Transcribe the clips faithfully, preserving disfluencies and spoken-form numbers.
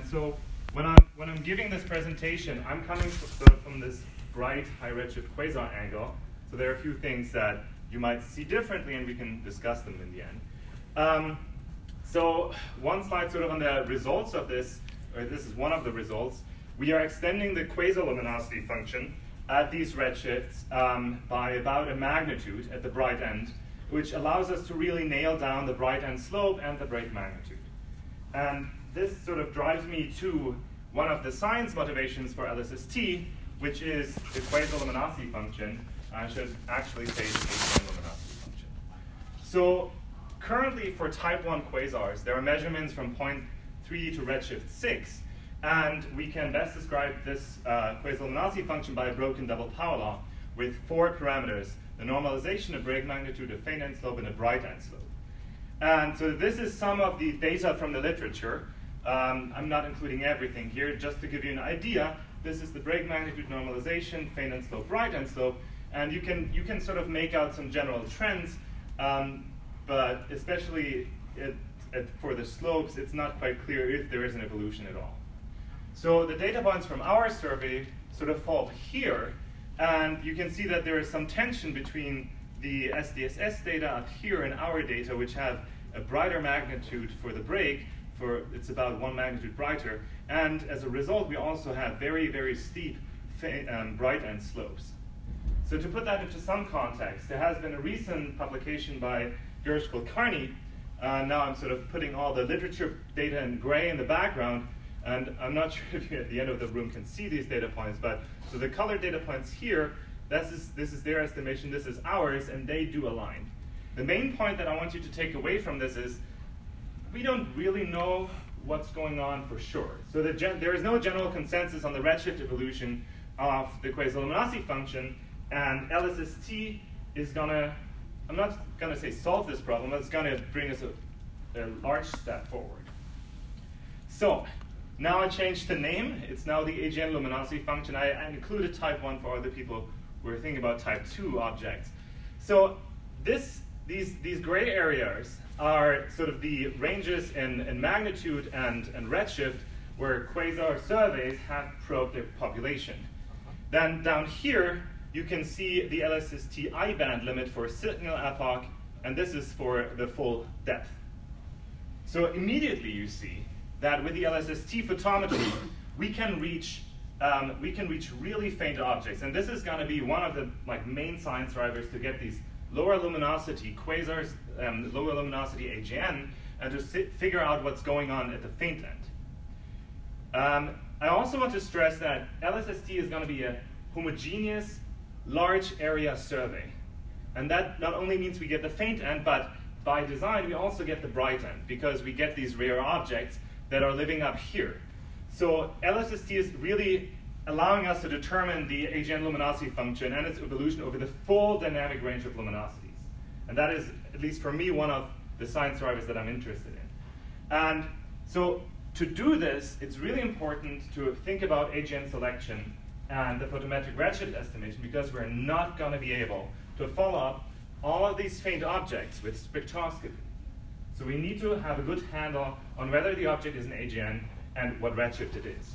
so when I'm, when I'm giving this presentation, I'm coming sort of from this bright high redshift quasar angle. So there are a few things that you might see differently, and we can discuss them in the end. Um, so one slide sort of on the results of this, or this is one of the results. We are extending the quasar luminosity function at these redshifts um, by about a magnitude at the bright end, which allows us to really nail down the bright end slope and the break magnitude. And this sort of drives me to one of the science motivations for L S S T, which is the quasar luminosity function. I should actually say the quasar luminosity function. So currently for type one quasars, there are measurements from point three to redshift six, and we can best describe this uh, quasar luminosity function by a broken double power law with four parameters: the normalization, a break magnitude, a faint end slope, and a bright end slope. And so this is some of the data from the literature. Um, I'm not including everything here, just to give you an idea. This is the break magnitude normalization, faint end slope, bright end slope, and you can you can sort of make out some general trends, um, but especially it, it, for the slopes, it's not quite clear if there is an evolution at all. So the data points from our survey sort of fall here, and you can see that there is some tension between the S D S S data up here and our data, which have a brighter magnitude for the break, for it's about one magnitude brighter, and as a result, we also have very, very steep um, bright end slopes. So to put that into some context, there has been a recent publication by Girish Kulkarni. Uh, now I'm sort of putting all the literature data in gray in the background, and I'm not sure if you at the end of the room can see these data points, but so the colored data points here, this is, this is their estimation, this is ours, and they do align. The main point that I want you to take away from this is we don't really know what's going on for sure. So the gen there is no general consensus on the redshift evolution of the quasar luminosity function, and L S S T is gonna, I'm not gonna say solve this problem, but it's gonna bring us a, a large step forward. So now I changed the name. It's now the A G N luminosity function. I, I included type one for other people who are thinking about type two objects. So this, these, these gray areas are sort of the ranges in, in magnitude and, and redshift where quasar surveys have probed their population. Then down here, you can see the L S S T I-band limit for a signal epoch, and this is for the full depth. So immediately you see that with the L S S T photometry, we can reach um, we can reach really faint objects, and this is going to be one of the like main science drivers to get these lower luminosity quasars, um, lower luminosity A G N, and to sit, figure out what's going on at the faint end. Um, I also want to stress that L S S T is going to be a homogeneous, large area survey, and that not only means we get the faint end, but by design we also get the bright end because we get these rare objects that are living up here. So L S S T is really allowing us to determine the A G N luminosity function and its evolution over the full dynamic range of luminosities. And that is, at least for me, one of the science drivers that I'm interested in. And so to do this, it's really important to think about A G N selection and the photometric redshift estimation, because we're not going to be able to follow up all of these faint objects with spectroscopy. So we need to have a good handle on whether the object is an A G N and what redshift it is.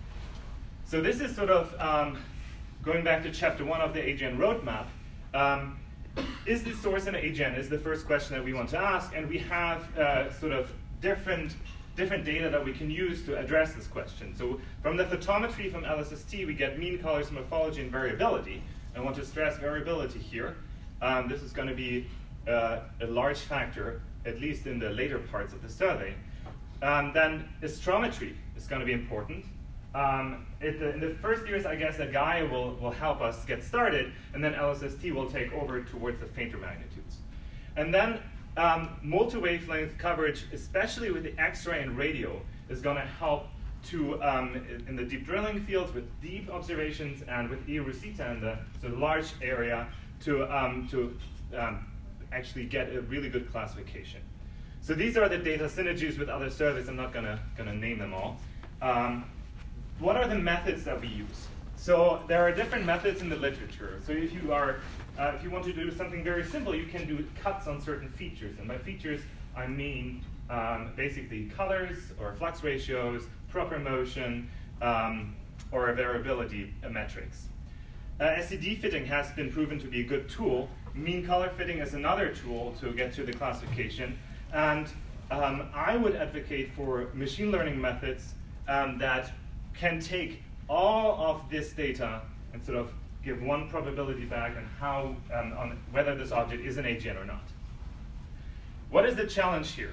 So this is sort of um, going back to chapter one of the A G N roadmap. Um, is the source an A G N is the first question that we want to ask, and we have uh, sort of different, different data that we can use to address this question. So from the photometry from L S S T, we get mean, colors, morphology, and variability. I want to stress variability here. Um, this is going to be uh, a large factor, at least in the later parts of the survey. Um, then astrometry is going to be important. Um, it, the, in the first years, I guess that Gaia will, will help us get started, and then L S S T will take over towards the fainter magnitudes. And then um, multi-wavelength coverage, especially with the X-ray and radio, is going to help to, um, in the deep drilling fields with deep observations and with Eoraceta in the sort of large area to, um, to um, actually get a really good classification. So these are the data synergies with other surveys. I'm not gonna, gonna name them all. Um, what are the methods that we use? So there are different methods in the literature. So if you are, uh, if you want to do something very simple, you can do cuts on certain features. And by features, I mean um, basically colors or flux ratios, proper motion, um, or variability uh, metrics. Uh, S C D fitting has been proven to be a good tool. Mean color fitting is another tool to get to the classification. And um, I would advocate for machine learning methods um, that can take all of this data and sort of give one probability back on how um, on whether this object is an A G N or not. What is the challenge here?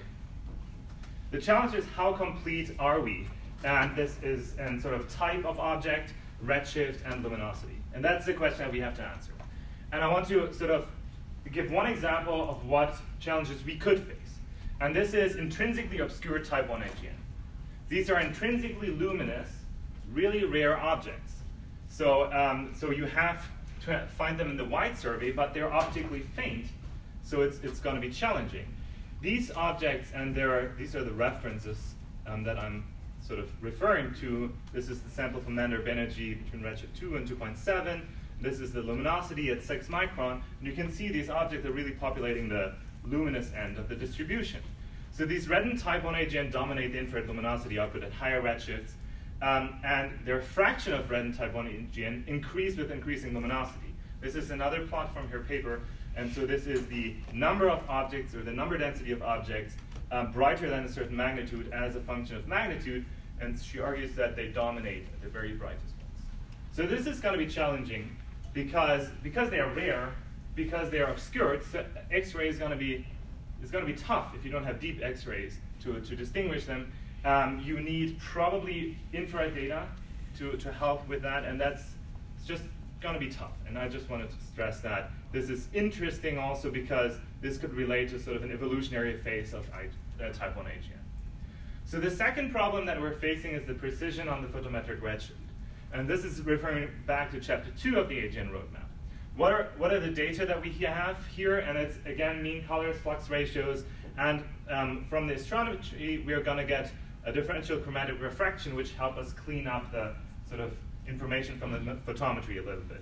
The challenge is how complete are we? And this is in sort of type of object, redshift, and luminosity. And that's the question that we have to answer. And I want to sort of give one example of what challenges we could face. And this is intrinsically obscure type one A G N. These are intrinsically luminous, really rare objects. So, um, so you have to find them in the wide survey, but they're optically faint, so it's, it's going to be challenging. These objects, and there are, these are the references um, that I'm sort of referring to. This is the sample from Lander Banerjee between redshift two and two point seven. This is the luminosity at six micron. And you can see these objects are really populating the luminous end of the distribution. So these red and type one A G N dominate the infrared luminosity output at higher redshifts. Um, and their fraction of red and type one A G N increase with increasing luminosity. This is another plot from her paper. And so this is the number of objects, or the number density of objects, um, brighter than a certain magnitude as a function of magnitude. And she argues that they dominate at the very brightest ones. So this is going to be challenging because, because they are rare, because they are obscured. So X-ray is going to be it's going to be tough if you don't have deep X-rays to, to distinguish them. Um, you need probably infrared data to, to help with that, and that's it's just going to be tough. And I just wanted to stress that. This is interesting also because this could relate to sort of an evolutionary phase of uh, type one A G N. So the second problem that we're facing is the precision on the photometric redshift. And this is referring back to chapter two of the A G N roadmap. What are, what are the data that we have here? And it's, again, mean colors, flux ratios. And um, from the astrometry, we are going to get a differential chromatic refraction, which help us clean up the sort of information from the photometry a little bit.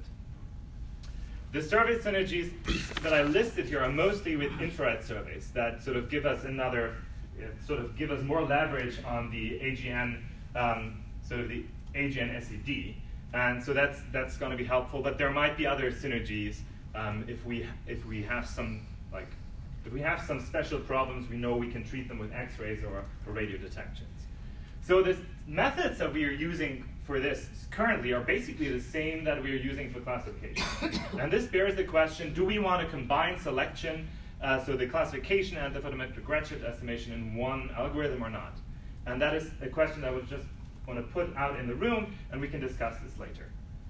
The survey synergies that I listed here are mostly with infrared surveys that sort of give us another, uh, sort of give us more leverage on the A G N, um, sort of the A G N S E D. And so that's, that's going to be helpful, but there might be other synergies um, if, we, if we have some, like, if we have some special problems, we know we can treat them with X-rays or, or radio detections. So the methods that we are using for this currently are basically the same that we are using for classification. And this bears the question, do we want to combine selection, uh, so the classification and the photometric redshift estimation in one algorithm or not? And that is a question that I would just want to put out in the room, and we can discuss this later.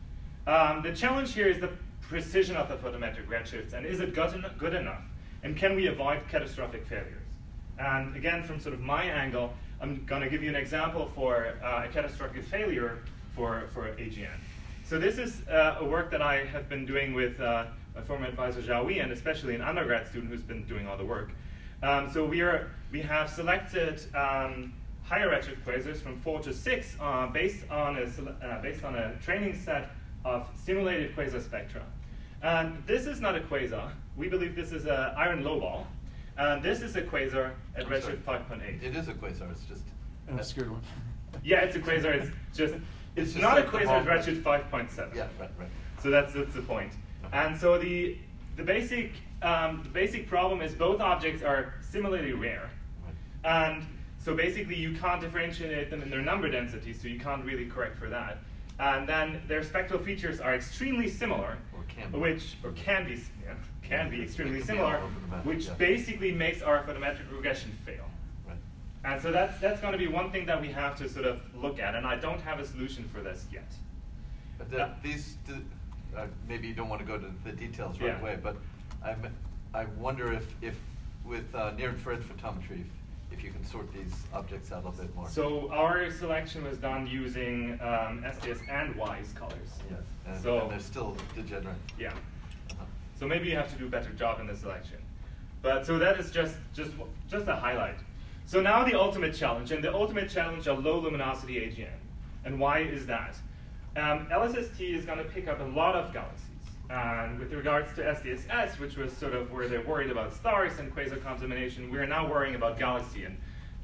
Um, the challenge here is the precision of the photometric redshifts, and is it good, en good enough? And can we avoid catastrophic failures? And again, from sort of my angle, I'm going to give you an example for uh, a catastrophic failure for, for A G N. So this is uh, a work that I have been doing with uh, my former advisor Zhao Wei, and especially an undergrad student who's been doing all the work. Um, so we, are, we have selected um, higher redshift quasars from four to six uh, based, on a, uh, based on a training set of simulated quasar spectra. And this is not a quasar. We believe this is an iron lowball. And this is a quasar at redshift five point eight. It is a quasar, it's just an obscure one. Yeah, it's a quasar. It's just it's, it's just not like a quasar at whole... redshift five point seven. Yeah, right, right. So that's that's the point. And so the the basic um, the basic problem is both objects are similarly rare, right. And so basically you can't differentiate them in their number density, so you can't really correct for that. And then their spectral features are extremely similar, or can be. which or can be yeah, can be extremely can similar, be map, which yeah. basically makes our photometric regression fail. Right. And so that's that's going to be one thing that we have to sort of look at, and I don't have a solution for this yet. But the, uh, these, uh, maybe you don't want to go to the details right yeah. away, but I'm, I wonder if, if with uh, near-infrared photometry, if, if you can sort these objects out a little bit more. So our selection was done using um, S D S and WISE colors. Yes, and, so, and they're still degenerate. Yeah. Uh-huh. So maybe you have to do a better job in the selection. But so that is just, just, just a highlight. So now the ultimate challenge, and the ultimate challenge are low luminosity A G N. And why is that? Um, L S S T is going to pick up a lot of galaxies. And with regards to S D S S, which was sort of where they're worried about stars and quasar contamination, we're now worrying about galaxy. And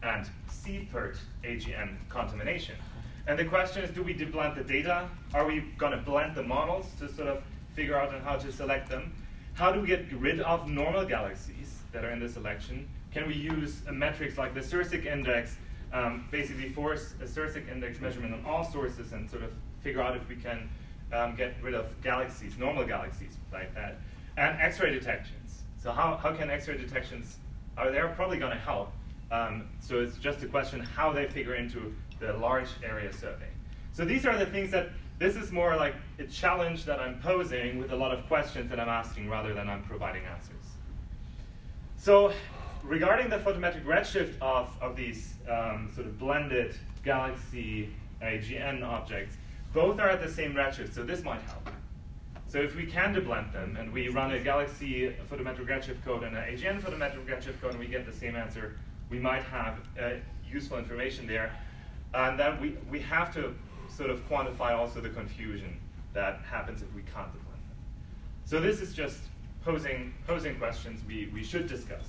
and Seyfert A G N contamination. And the question is, do we deblend the data? Are we going to blend the models to sort of figure out on how to select them? How do we get rid of normal galaxies that are in the selection? Can we use uh, metrics like the Sirsic index, um, basically force a Sirsic index measurement on all sources and sort of figure out if we can um, get rid of galaxies, normal galaxies like that? And X-ray detections. So how, how can X-ray detections, are they probably going to help? Um, so it's just a question how they figure into the large area survey. So these are the things that, this is more like a challenge that I'm posing with a lot of questions that I'm asking rather than I'm providing answers. So regarding the photometric redshift of, of these um, sort of blended galaxy A G N objects, both are at the same redshift, so this might help. So if we can deblend them and we run a galaxy photometric redshift code and an A G N photometric redshift code and we get the same answer, we might have uh, useful information there. And then we, we have to sort of quantify also the confusion that happens if we can't deblend them. So this is just posing, posing questions we, we should discuss.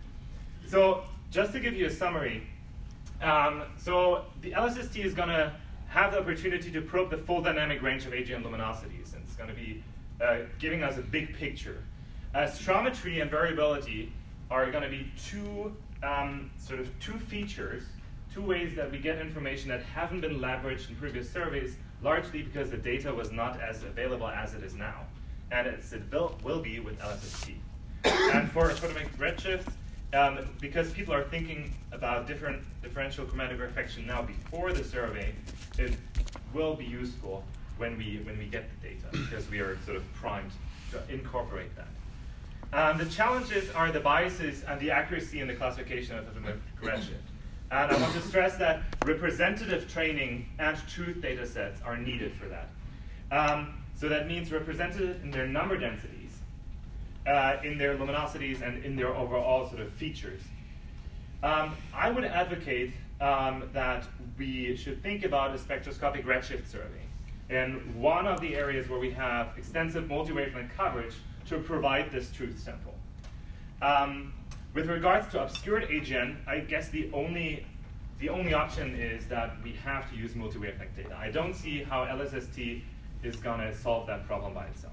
So just to give you a summary, um, so the L S S T is going to have the opportunity to probe the full dynamic range of A G N luminosities, and it's going to be uh, giving us a big picture. Astrometry and variability are going to be two um, sort of two features, two ways that we get information that haven't been leveraged in previous surveys, largely because the data was not as available as it is now, and as it will, will be with L S S T. And for photometric redshift, um, because people are thinking about different differential chromatic reflection now before the survey, it will be useful when we when we get the data, because we are sort of primed to incorporate that. Um, the challenges are the biases and the accuracy in the classification of photometric redshift. And I want to stress that representative training and truth data sets are needed for that. Um, so that means representative in their number densities, uh, in their luminosities, and in their overall sort of features. Um, I would advocate um, that we should think about a spectroscopic redshift survey in one of the areas where we have extensive multi-wavelength coverage to provide this truth sample. Um, With regards to obscured A G N, I guess the only, the only option is that we have to use multi-wavelength data. I don't see how L S S T is going to solve that problem by itself.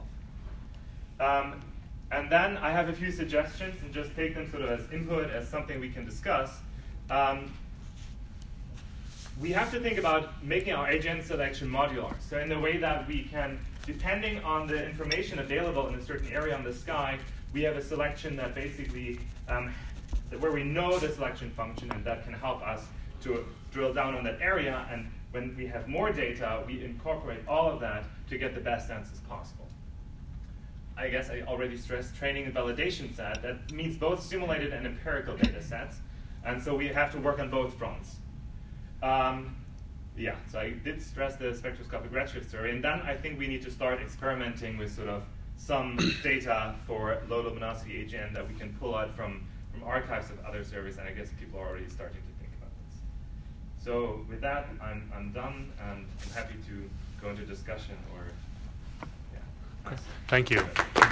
Um, and then I have a few suggestions, and just take them sort of as input, as something we can discuss. Um, we have to think about making our A G N selection modular. So in the way that we can, depending on the information available in a certain area on the sky, we have a selection that basically, um, where we know the selection function, and that can help us to drill down on that area. And when we have more data, we incorporate all of that to get the best answers possible. I guess I already stressed training and validation set. That means both simulated and empirical data sets. And so we have to work on both fronts. Um, yeah, so I did stress the spectroscopic redshift survey. And then I think we need to start experimenting with sort of some data for low luminosity A G N that we can pull out from, from archives of other surveys, and I guess people are already starting to think about this. So with that, I'm, I'm done, and I'm happy to go into discussion or, yeah. Okay. Thank you.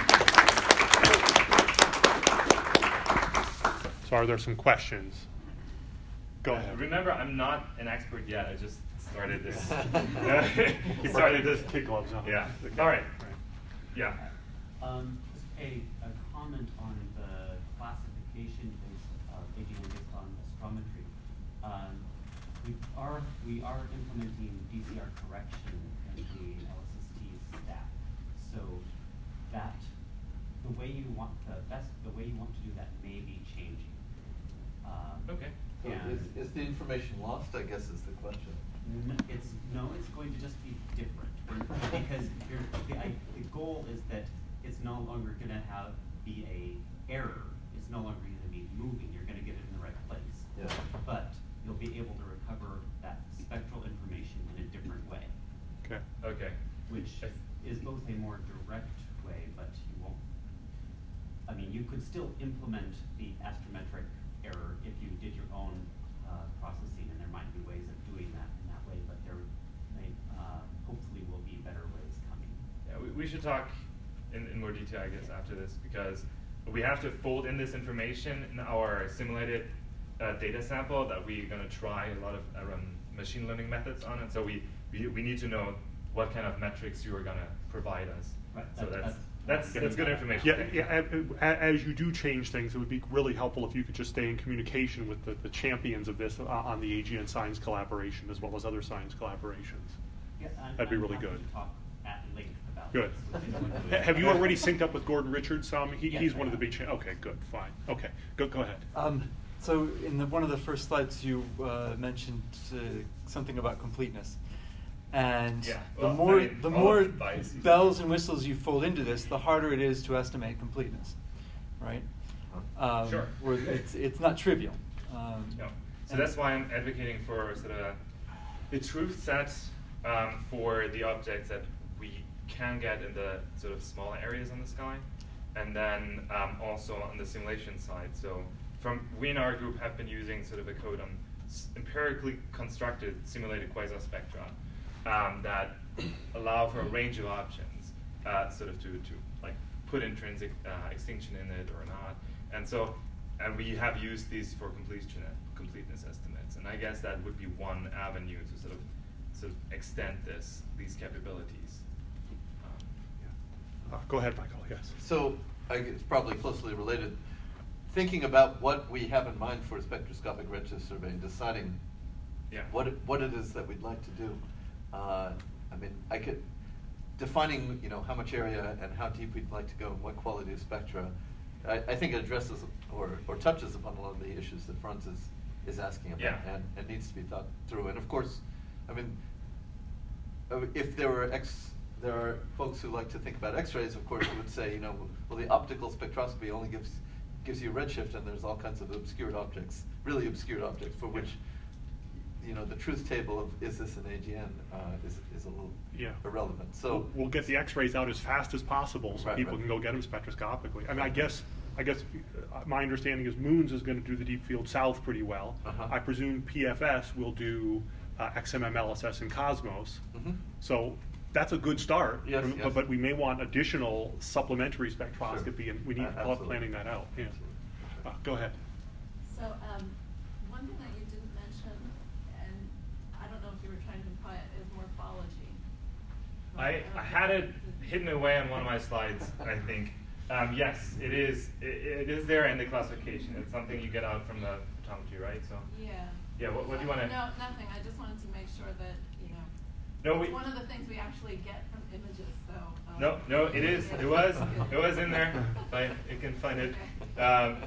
So are there some questions? Go uh, ahead. Remember, I'm not an expert yet. I just started this. He started this. Kid gloves on. Yeah. Okay. All right. Right. Yeah. Um, just a, a comment on the classification based of A G N based on astrometry. Um, we are we are implementing D C R correction in the L S S T stack, so that the way you want the best the way you want to do that may be changing. Um, Okay. So is, is the information lost, I guess, is the question. N it's no, it's going to just be different because you're, the, I, the goal is that it's no longer going to have be a error. It's no longer going to be moving. You're going to get it in the right place. Yeah. But you'll be able to recover that spectral information in a different way, Okay. Okay. which is both a more direct way, but you won't. I mean, you could still implement the astrometric error if you did your own uh, processing, and there might be ways of doing that in that way, but there may, uh, hopefully will be better ways coming. Yeah, we, we should talk in, in more detail, I guess, after this, because we have to fold in this information in our simulated uh, data sample that we're going to try a lot of um, machine learning methods on, and so we, we we need to know what kind of metrics you are going to provide us. Right. So That's- that's that's- that's that's good information. Yeah, Thank you. yeah, a- a- as you do change things, it would be really helpful if you could just stay in communication with the, the champions of this uh, on the A G N science collaboration as well as other science collaborations. Yeah, I'm- That'd be I'm really happy good. to talk at length about Good. this with anyone who Ha- is- Have you already synced up with Gordon Richards? Um, he, Yes, he's I one of the have. big, cha- okay, good, fine. Okay, go, go ahead. Um, so in the, one of the first slides, you uh, mentioned uh, something about completeness. And Yeah, the well, more, I mean, the all more of the biases. bells and whistles you fold into this, the harder it is to estimate completeness, right? Um, Sure. where it's, it's not trivial. Um, No. So and- that's why I'm advocating for sort of the truth set um, for the objects that we can get in the sort of smaller areas on the sky, and then um, also on the simulation side. So from we in our group have been using sort of a code on s- empirically constructed simulated quasar spectra um, that allow for a range of options, uh, sort of to to like put intrinsic uh, extinction in it or not, and so. And we have used these for completion, completeness estimates, and I guess that would be one avenue to sort of sort of extend this these capabilities. Um, Uh, go ahead, Michael, yes. So I guess it's probably closely related. Thinking about what we have in mind for a spectroscopic redshift survey, and deciding Yeah. what it, what it is that we'd like to do. Uh, I mean, I could defining you know how much area and how deep we'd like to go and what quality of spectra. I, I think it addresses or, or touches upon a lot of the issues that Franz is, is asking about, Yeah. and, and needs to be thought through. And of course, I mean, uh, if there were X, there are folks who like to think about X-rays. Of course, who would say, you know, well, the optical spectroscopy only gives gives you redshift, and there's all kinds of obscured objects, really obscured objects, for which, you know, the truth table of is this an A G N uh, is is a little Yeah. irrelevant. So We'll, we'll get the X-rays out as fast as possible so Right, people right. can go get them spectroscopically. I mean, I guess, I guess uh, my understanding is Moons is going to do the deep field south pretty well. Uh-huh. I presume P F S will do uh, X M M L S S and Cosmos. Mhm. So that's a good start. Yes, but, yes. but we may want additional supplementary spectroscopy, Sure. and we need Uh, help absolutely. planning that out. Yeah. Uh, go ahead. So, um, one thing that you didn't mention, and I don't know if you were trying to imply it, is morphology. I, I had it hidden away on one of my slides, I think. Um, yes, it is. It, it is there in the classification. It's something you get out from the photometry, right? So. Yeah. Yeah. What, what do you want to? No, nothing. I just wanted to make sure that, you know, No, we. it's one of the things we actually get from images, so. Um, No, no, it is. It was. It was in there. But you can find it. Um,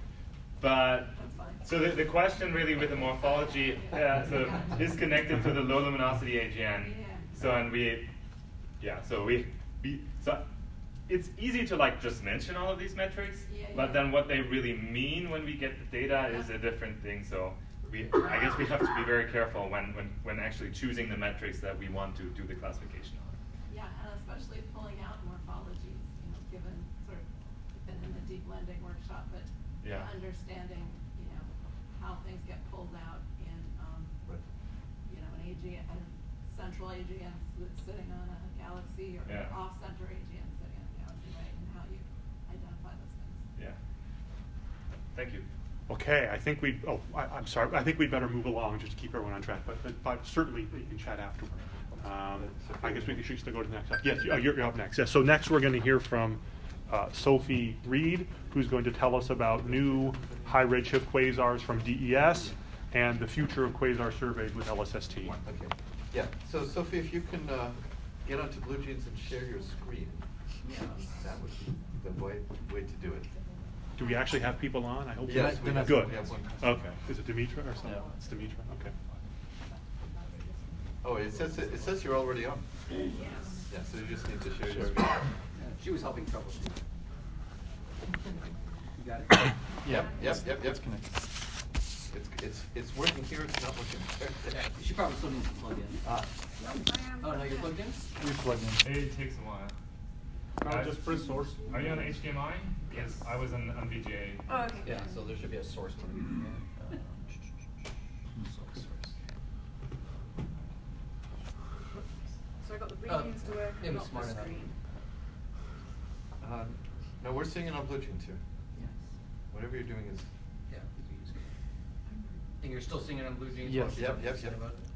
but That's fine. so the, the question really with the morphology uh, sort of is connected to the low luminosity A G N. Yeah. So and we, yeah. So we, we so it's easy to like just mention all of these metrics, Yeah, but yeah. then what they really mean when we get the data is a different thing. So we, I guess we have to be very careful when when when actually choosing the metrics that we want to do the classification on. Yeah, and especially pulling out morphologies, you know, given sort of been in the deep blending workshop, but Yeah. understanding, you know, how things get pulled out in, um, Right. you know, an A G N, a central A G N that's sitting on a galaxy, or Yeah. an off-center A G N sitting on a galaxy, right? And how you identify those things. Yeah. Thank you. Okay, I think we. Oh, I, I'm sorry. I think we'd better move along just to keep everyone on track. But, but, but certainly you can chat afterward. Um, I guess we should still go to the next slide. Yes, oh, you're, you're up next. Yes. So next we're going to hear from uh, Sophie Reed, who's going to tell us about new high redshift quasars from D E S and the future of quasar surveys with L S S T. Okay. Yeah. So Sophie, if you can uh, get onto BlueJeans and share your screen, um, that would be the way way to do it. Do we actually have people on? I hope so. Yes, we have- Good. we have one. Okay. Is it Dimitra or something? No. It's Dimitra. Okay. Oh, it says it says you're already on. Yes. Yeah. So you just need to share your screen. She was helping troubleshoot. You got it? Yep. Yep. Yep. Yep. It's connected. It's it's it's working here. It's not working there. Yeah, she probably still needs to plug in. Ah. Oh, no, you're plugged in? We plugged in. It takes a while. Uh, just press source. Are you on H D M I? Yes, I was on, on V G A. Oh, okay. Yeah, so there should be a source button. Uh, source. So I got the Oh, readings to work, it and was not smart the enough. screen. Um, no, we're seeing it on BlueJeans too. Yes. Whatever you're doing is. Yeah, we can use it. And you're still seeing it on blue jeans? Yes. while Yep, you're yep, upset yep. about it?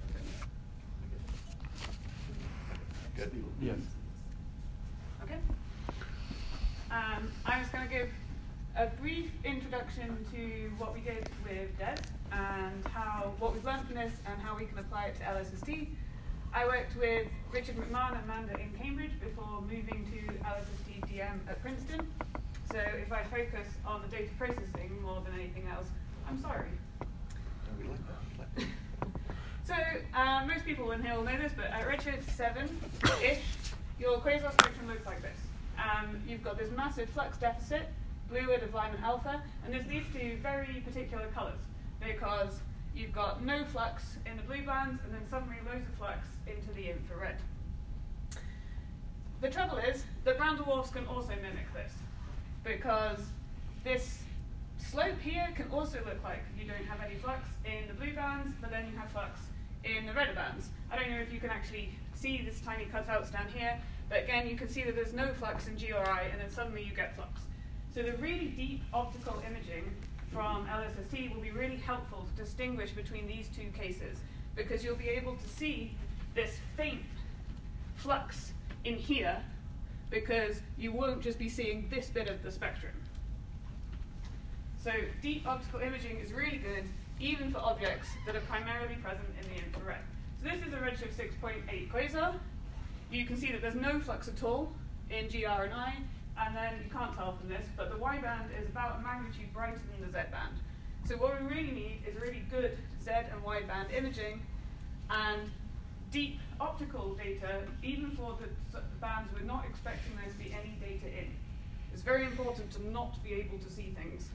Okay. Good. Yes. Okay. Um, I'm just going to give a brief introduction to what we did with D E S and how what we've learned from this and how we can apply it to L S S T. I worked with Richard McMahon and Amanda in Cambridge before moving to L S S T D M at Princeton. So if I focus on the data processing more than anything else, I'm sorry. No, we like that. We like that. So um, most people in here will know this, but at redshift seven-ish, your quasar spectrum looks like this. Um, you've got this massive flux deficit, blue at Lyman alpha, and this leads to very particular colors because you've got no flux in the blue bands and then suddenly loads of flux into the infrared. The trouble is that brown dwarfs can also mimic this because this slope here can also look like you don't have any flux in the blue bands, but then you have flux in the redder bands. I don't know if you can actually see these tiny cutouts down here, but again, you can see that there's no flux in G R I, and then suddenly you get flux. So the really deep optical imaging from L S S T will be really helpful to distinguish between these two cases, because you'll be able to see this faint flux in here, because you won't just be seeing this bit of the spectrum. So deep optical imaging is really good, even for objects that are primarily present in the infrared. So this is a redshift six point eight quasar. You can see that there's no flux at all in G R and I, and then you can't tell from this, but the Y band is about a magnitude brighter than the Z band. So what we really need is really good Z and Y band imaging and deep optical data, even for the bands we're not expecting there to be any data in. It's very important to not be able to see things.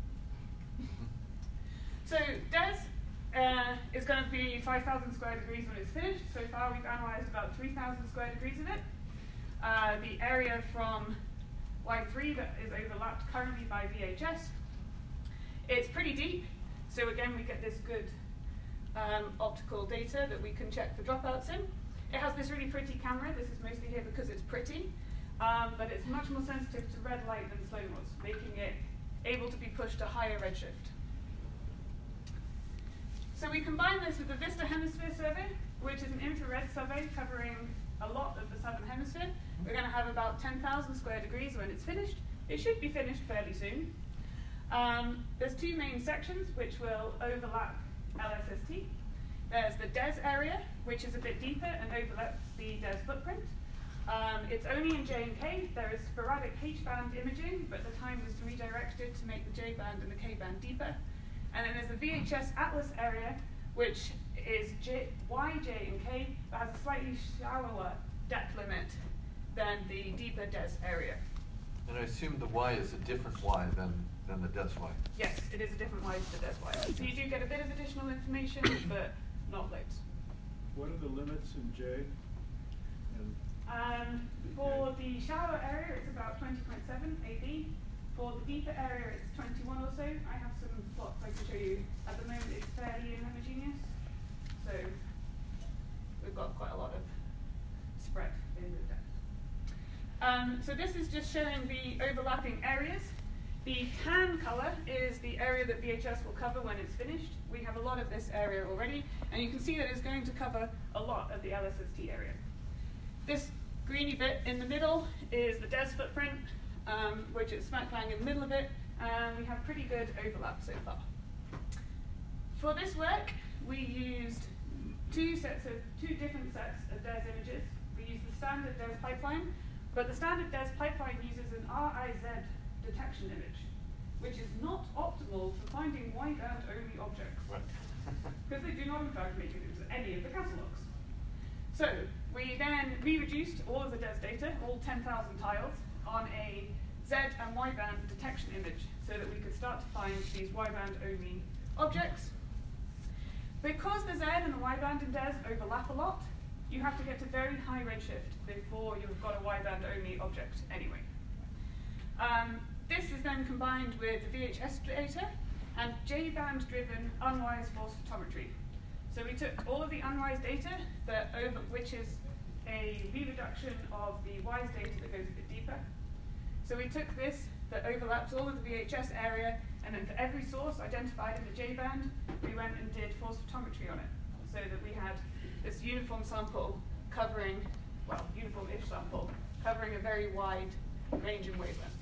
So D E S uh, is going to be five thousand square degrees when it's finished. So far we've analyzed about three thousand square degrees of it. Uh, the area from Y three that is overlapped currently by V H S. It's pretty deep, so again we get this good um, optical data that we can check for dropouts in. It has this really pretty camera. This is mostly here because it's pretty, um, but it's much more sensitive to red light than SLOMOS, making it able to be pushed to higher redshift. So we combine this with the Vista Hemisphere survey, which is an infrared survey covering a lot of the southern hemisphere. We're going to have about ten thousand square degrees when it's finished. It should be finished fairly soon. Um, there's two main sections which will overlap L S S T. There's the D E S area, which is a bit deeper and overlaps the D E S footprint. Um, it's only in J and K. There is sporadic H-band imaging, but the time was redirected to make the J-band and the K-band deeper. And then there's the V H S Atlas area, which is J, Y, J, and K, but has a slightly shallower depth limit than the deeper D E S area. And I assume the Y is a different Y than, than the D E S Y. Yes, it is a different Y to the D E S Y. So you do get a bit of additional information, but not loads. What are the limits in J? And Um, for the shallower area, it's about twenty point seven A B. For the deeper area, it's twenty-one or so. I have some plots I can show you. At the moment, it's fairly inhomogeneous. So we've got quite a lot of spread in the depth. Um, so this is just showing the overlapping areas. The tan color is the area that V H S will cover when it's finished. We have a lot of this area already, and you can see that it's going to cover a lot of the L S S T area. This greeny bit in the middle is the D E S footprint, um, which is smack bang in the middle of it, and we have pretty good overlap so far. For this work, we used two sets of two different sets of D E S images. We used the standard D E S pipeline, but the standard D E S pipeline uses an R I Z detection image, which is not optimal for finding Y-band only objects, because they do not in fact make it into any of the catalogs. So we then re-reduced all of the D E S data, all ten thousand tiles, on a Z and Y-band detection image so that we could start to find these Y-band only objects. Because the Z and the Y-band in D E S overlap a lot, you have to get to very high redshift before you've got a Y-band only object anyway. Um, this is then combined with the V H S data and J-band driven unwise force photometry. So we took all of the unwise data, that over, which is a re-reduction of the wise data that goes a bit deeper. So we took this that overlaps all of the V H S area And then for every source identified in the J-band, we went and did force photometry on it, so that we had this uniform sample covering, well, uniform-ish sample, covering a very wide range in wavelength.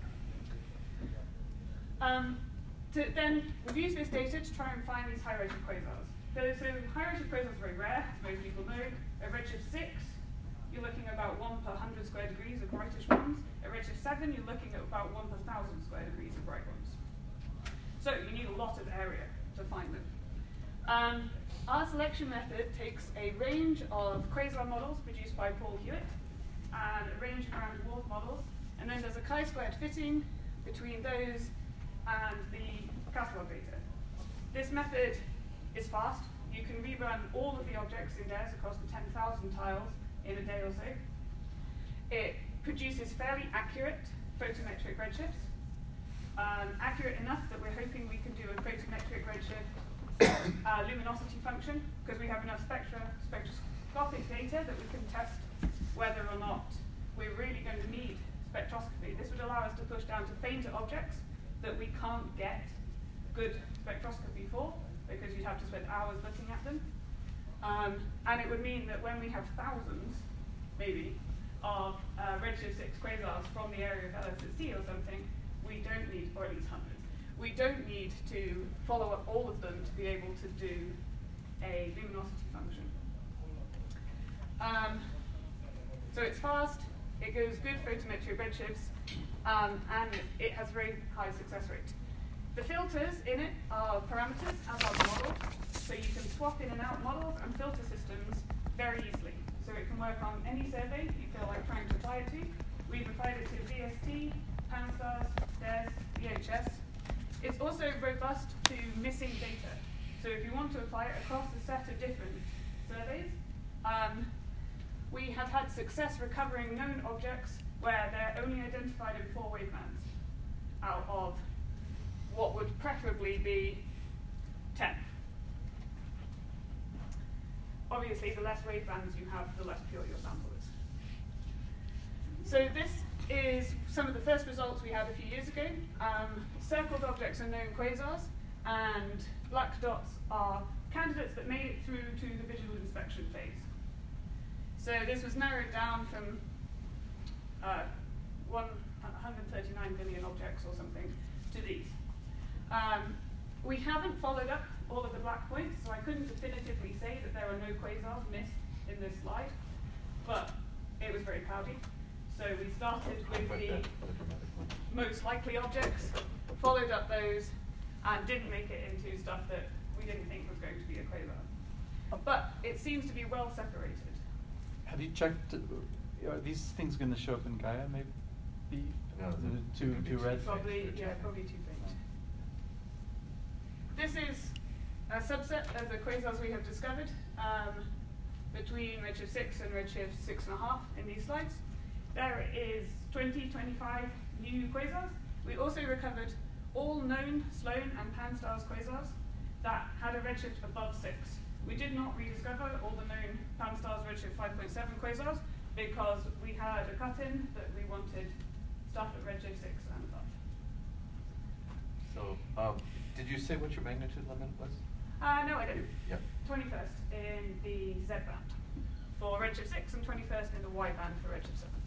Um, to then, we've used this data to try and find these high redshift quasars. So, so high redshift quasars are very rare, as most people know. At redshift six, you're looking at about one per one hundred square degrees of brightish ones. At redshift seven, you're looking at about one per one thousand square degrees of bright ones. So you need a lot of area to find them. Um, our selection method takes a range of quasar models produced by Paul Hewitt and a range of grand dwarf models, and then there's a chi-squared fitting between those and the catalog data. This method is fast. You can rerun all of the objects in D E S across the ten thousand tiles in a day or so. It produces fairly accurate photometric redshifts. Um, accurate enough that we're hoping we can do a photometric redshift uh, luminosity function, because we have enough spectra, spectroscopic data that we can test whether or not we're really going to need spectroscopy. This would allow us to push down to fainter objects that we can't get good spectroscopy for, because you'd have to spend hours looking at them. Um, and it would mean that when we have thousands, maybe, of uh, redshift six quasars from the area of L S S T or something, we don't need, or at least hundreds, we don't need to follow up all of them to be able to do a luminosity function. Um, so it's fast, it goes good photometric redshifts, um, and it has very high success rate. The filters in it are parameters, as are the models, so you can swap in and out models and filter systems very easily. So it can work on any survey you feel like trying to apply it to. We've applied it to V S T, PanSTARRS, D E S, V H S. It's also robust to missing data. So if you want to apply it across a set of different surveys, um, we have had success recovering known objects where they're only identified in four wavebands out of what would preferably be ten. Obviously, the less wavebands you have, the less pure your sample is. So this is some of the first results we had a few years ago. Um, circled objects are known quasars, and black dots are candidates that made it through to the visual inspection phase. So this was narrowed down from uh, one hundred thirty-nine billion objects or something to these. Um, we haven't followed up all of the black points, so I couldn't definitively say that there are no quasars missed in this slide, but it was very cloudy. So we started with the most likely objects, followed up those, and didn't make it into stuff that we didn't think was going to be a quasar. But it seems to be well separated. Have you checked, uh, are these things going to show up in Gaia, maybe? No, the too, too red? Probably, yeah, probably too faint. This is a subset of the quasars we have discovered um, between redshift six and redshift six and a half in these slides. There is twenty, twenty-five new quasars. We also recovered all known Sloan and PanSTARRS quasars that had a redshift above six. We did not rediscover all the known PanSTARRS redshift five point seven quasars because we had a cut-in that we wanted stuff at redshift six and above. So, um, did you say what your magnitude limit was? Uh, no, I didn't. Yep. twenty-first in the Z band for redshift six and twenty-first in the Y band for redshift seven.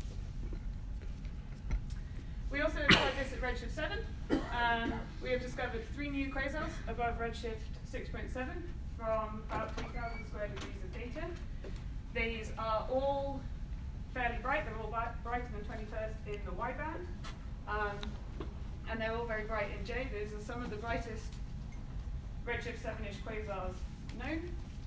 We also applied this at redshift seven. Um, we have discovered three new quasars above redshift six point seven from about three thousand square degrees of data. These are all fairly bright. They're all brighter than twenty-first in the Y band. Um, and they're all very bright in J. These are some of the brightest redshift seven-ish quasars known.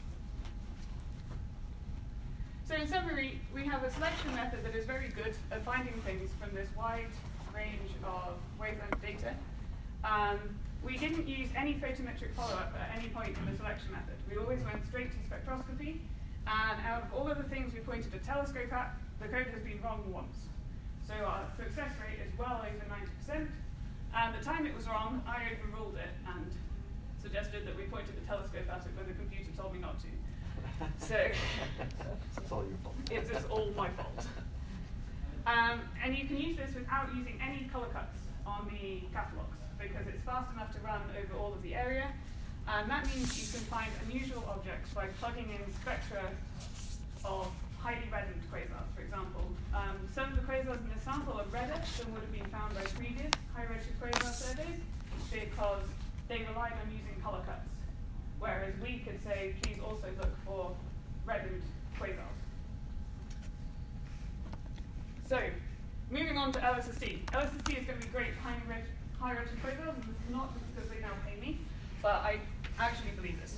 So in summary, we have a selection method that is very good at finding things from this wide range of wavelength data. Um, we didn't use any photometric follow-up at any point in the selection method. We always went straight to spectroscopy, and out of all of the things we pointed a telescope at, the code has been wrong once. So our success rate is well over ninety percent, and the time it was wrong, I overruled it and suggested that we pointed the telescope at it when the computer told me not to. So it's all your fault. It's just all my fault. Um, and you can use this without using any color cuts on the catalogs. because it's fast enough to run over all of the area. And that means you can find unusual objects by plugging in spectra of highly reddened quasars, for example. Um, some of the quasars in this sample are redder than would have been found by previous high redshift quasar surveys because they relied on using color cuts. Whereas we could say, please also look for reddened quasars. So, moving on to L S S T. L S S T is going to be great for high red, high redshift quasars, and this is not just because they now pay me, but I actually believe this.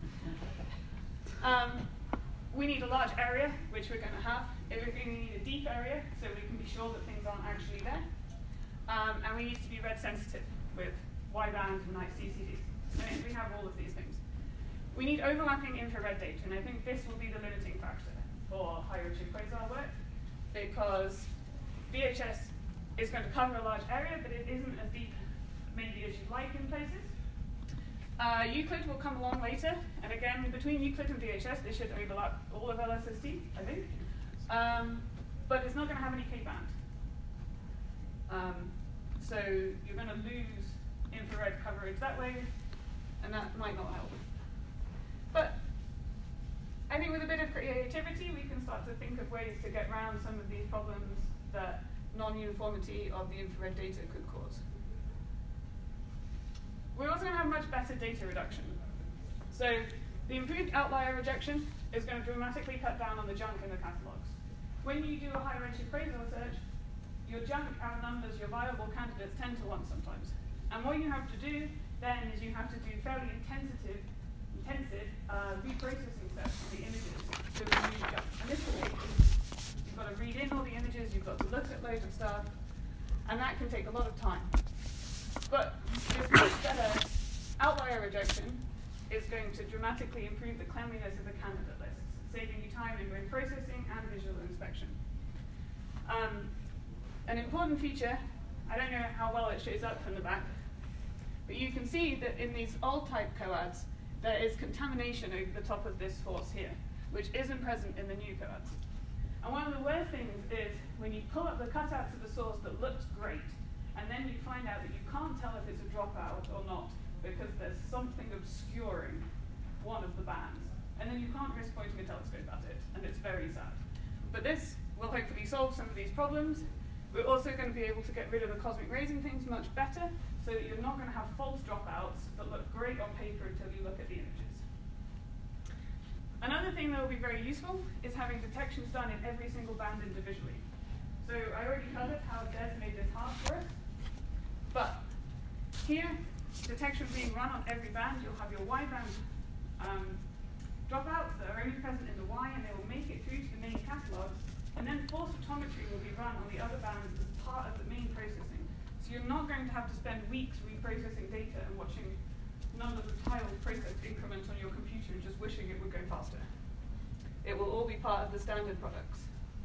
Um, we need a large area, which we're going to have. We're going to need a deep area, so we can be sure that things aren't actually there. Um, and we need to be red sensitive with wideband and nice C C Ds. And we have all of these things. We need overlapping infrared data, and I think this will be the limiting factor for high redshift quasar work, because V H S is going to cover a large area, but it isn't as deep maybe as you'd like in places. Uh, Euclid will come along later, and again, between Euclid and V H S, they should overlap all of L S S T, I think. Um, but it's not going to have any K-band. Um, so you're going to lose infrared coverage that way, and that might not help. But I think with a bit of creativity, we can start to think of ways to get around some of these problems that non-uniformity of the infrared data could cause. We're also going to have much better data reduction. So the improved outlier rejection is going to dramatically cut down on the junk in the catalogs. When you do a high redshift quasar search, your junk outnumbers your viable candidates ten to one sometimes. And what you have to do then is you have to do fairly intensive, intensive uh, reprocessing steps on the images to remove junk. And this will take, you've got to read in all the images, you've got to look at loads of stuff, and that can take a lot of time. But this much better outlier rejection is going to dramatically improve the cleanliness of the candidate lists, saving you time in both processing and visual inspection. Um, an important feature, I don't know how well it shows up from the back, but you can see that in these old type coads, there is contamination over the top of this horse here, which isn't present in the new coads. And one of the worst things is when you pull up the cutouts of the source that looks great, and then you find out that you can't tell if it's a dropout or not because there's something obscuring one of the bands. And then you can't risk pointing a telescope at it, and it's very sad. But this will hopefully solve some of these problems. We're also going to be able to get rid of the cosmic raising things much better, so that you're not going to have false dropouts that look great on paper until you look at the images. Another thing that will be very useful is having detections done in every single band individually. So I already covered how Des made this hard for us. But here, detection being run on every band, you'll have your wideband um, dropouts that are only present in the Y, and they will make it through to the main catalog. And then force photometry will be run on the other bands as part of the main processing. So you're not going to have to spend weeks reprocessing data and watching numbers of tiles processed increment on your computer and just wishing it would go faster. It will all be part of the standard products.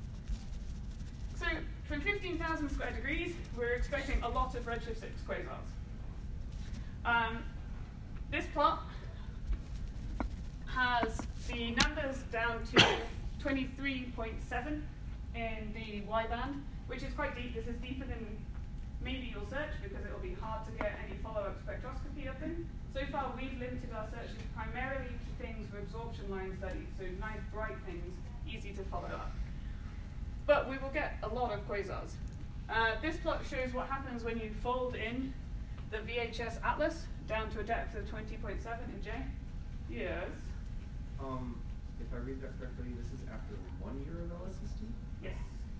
So from fifteen thousand square degrees, we're expecting a lot of redshift six quasars. Um, this plot has the numbers down to twenty-three point seven in the Y band, which is quite deep. This is deeper than maybe you'll search because it will be hard to get any follow-up spectroscopy up in. So far, we've limited our searches primarily to things for absorption line studies, so nice bright things, easy to follow up. But we will get a lot of quasars. Uh, this plot shows what happens when you fold in the V H S atlas down to a depth of twenty point seven in J. Yes? Um, if I read that correctly, this is after one year of L S S T? Yes.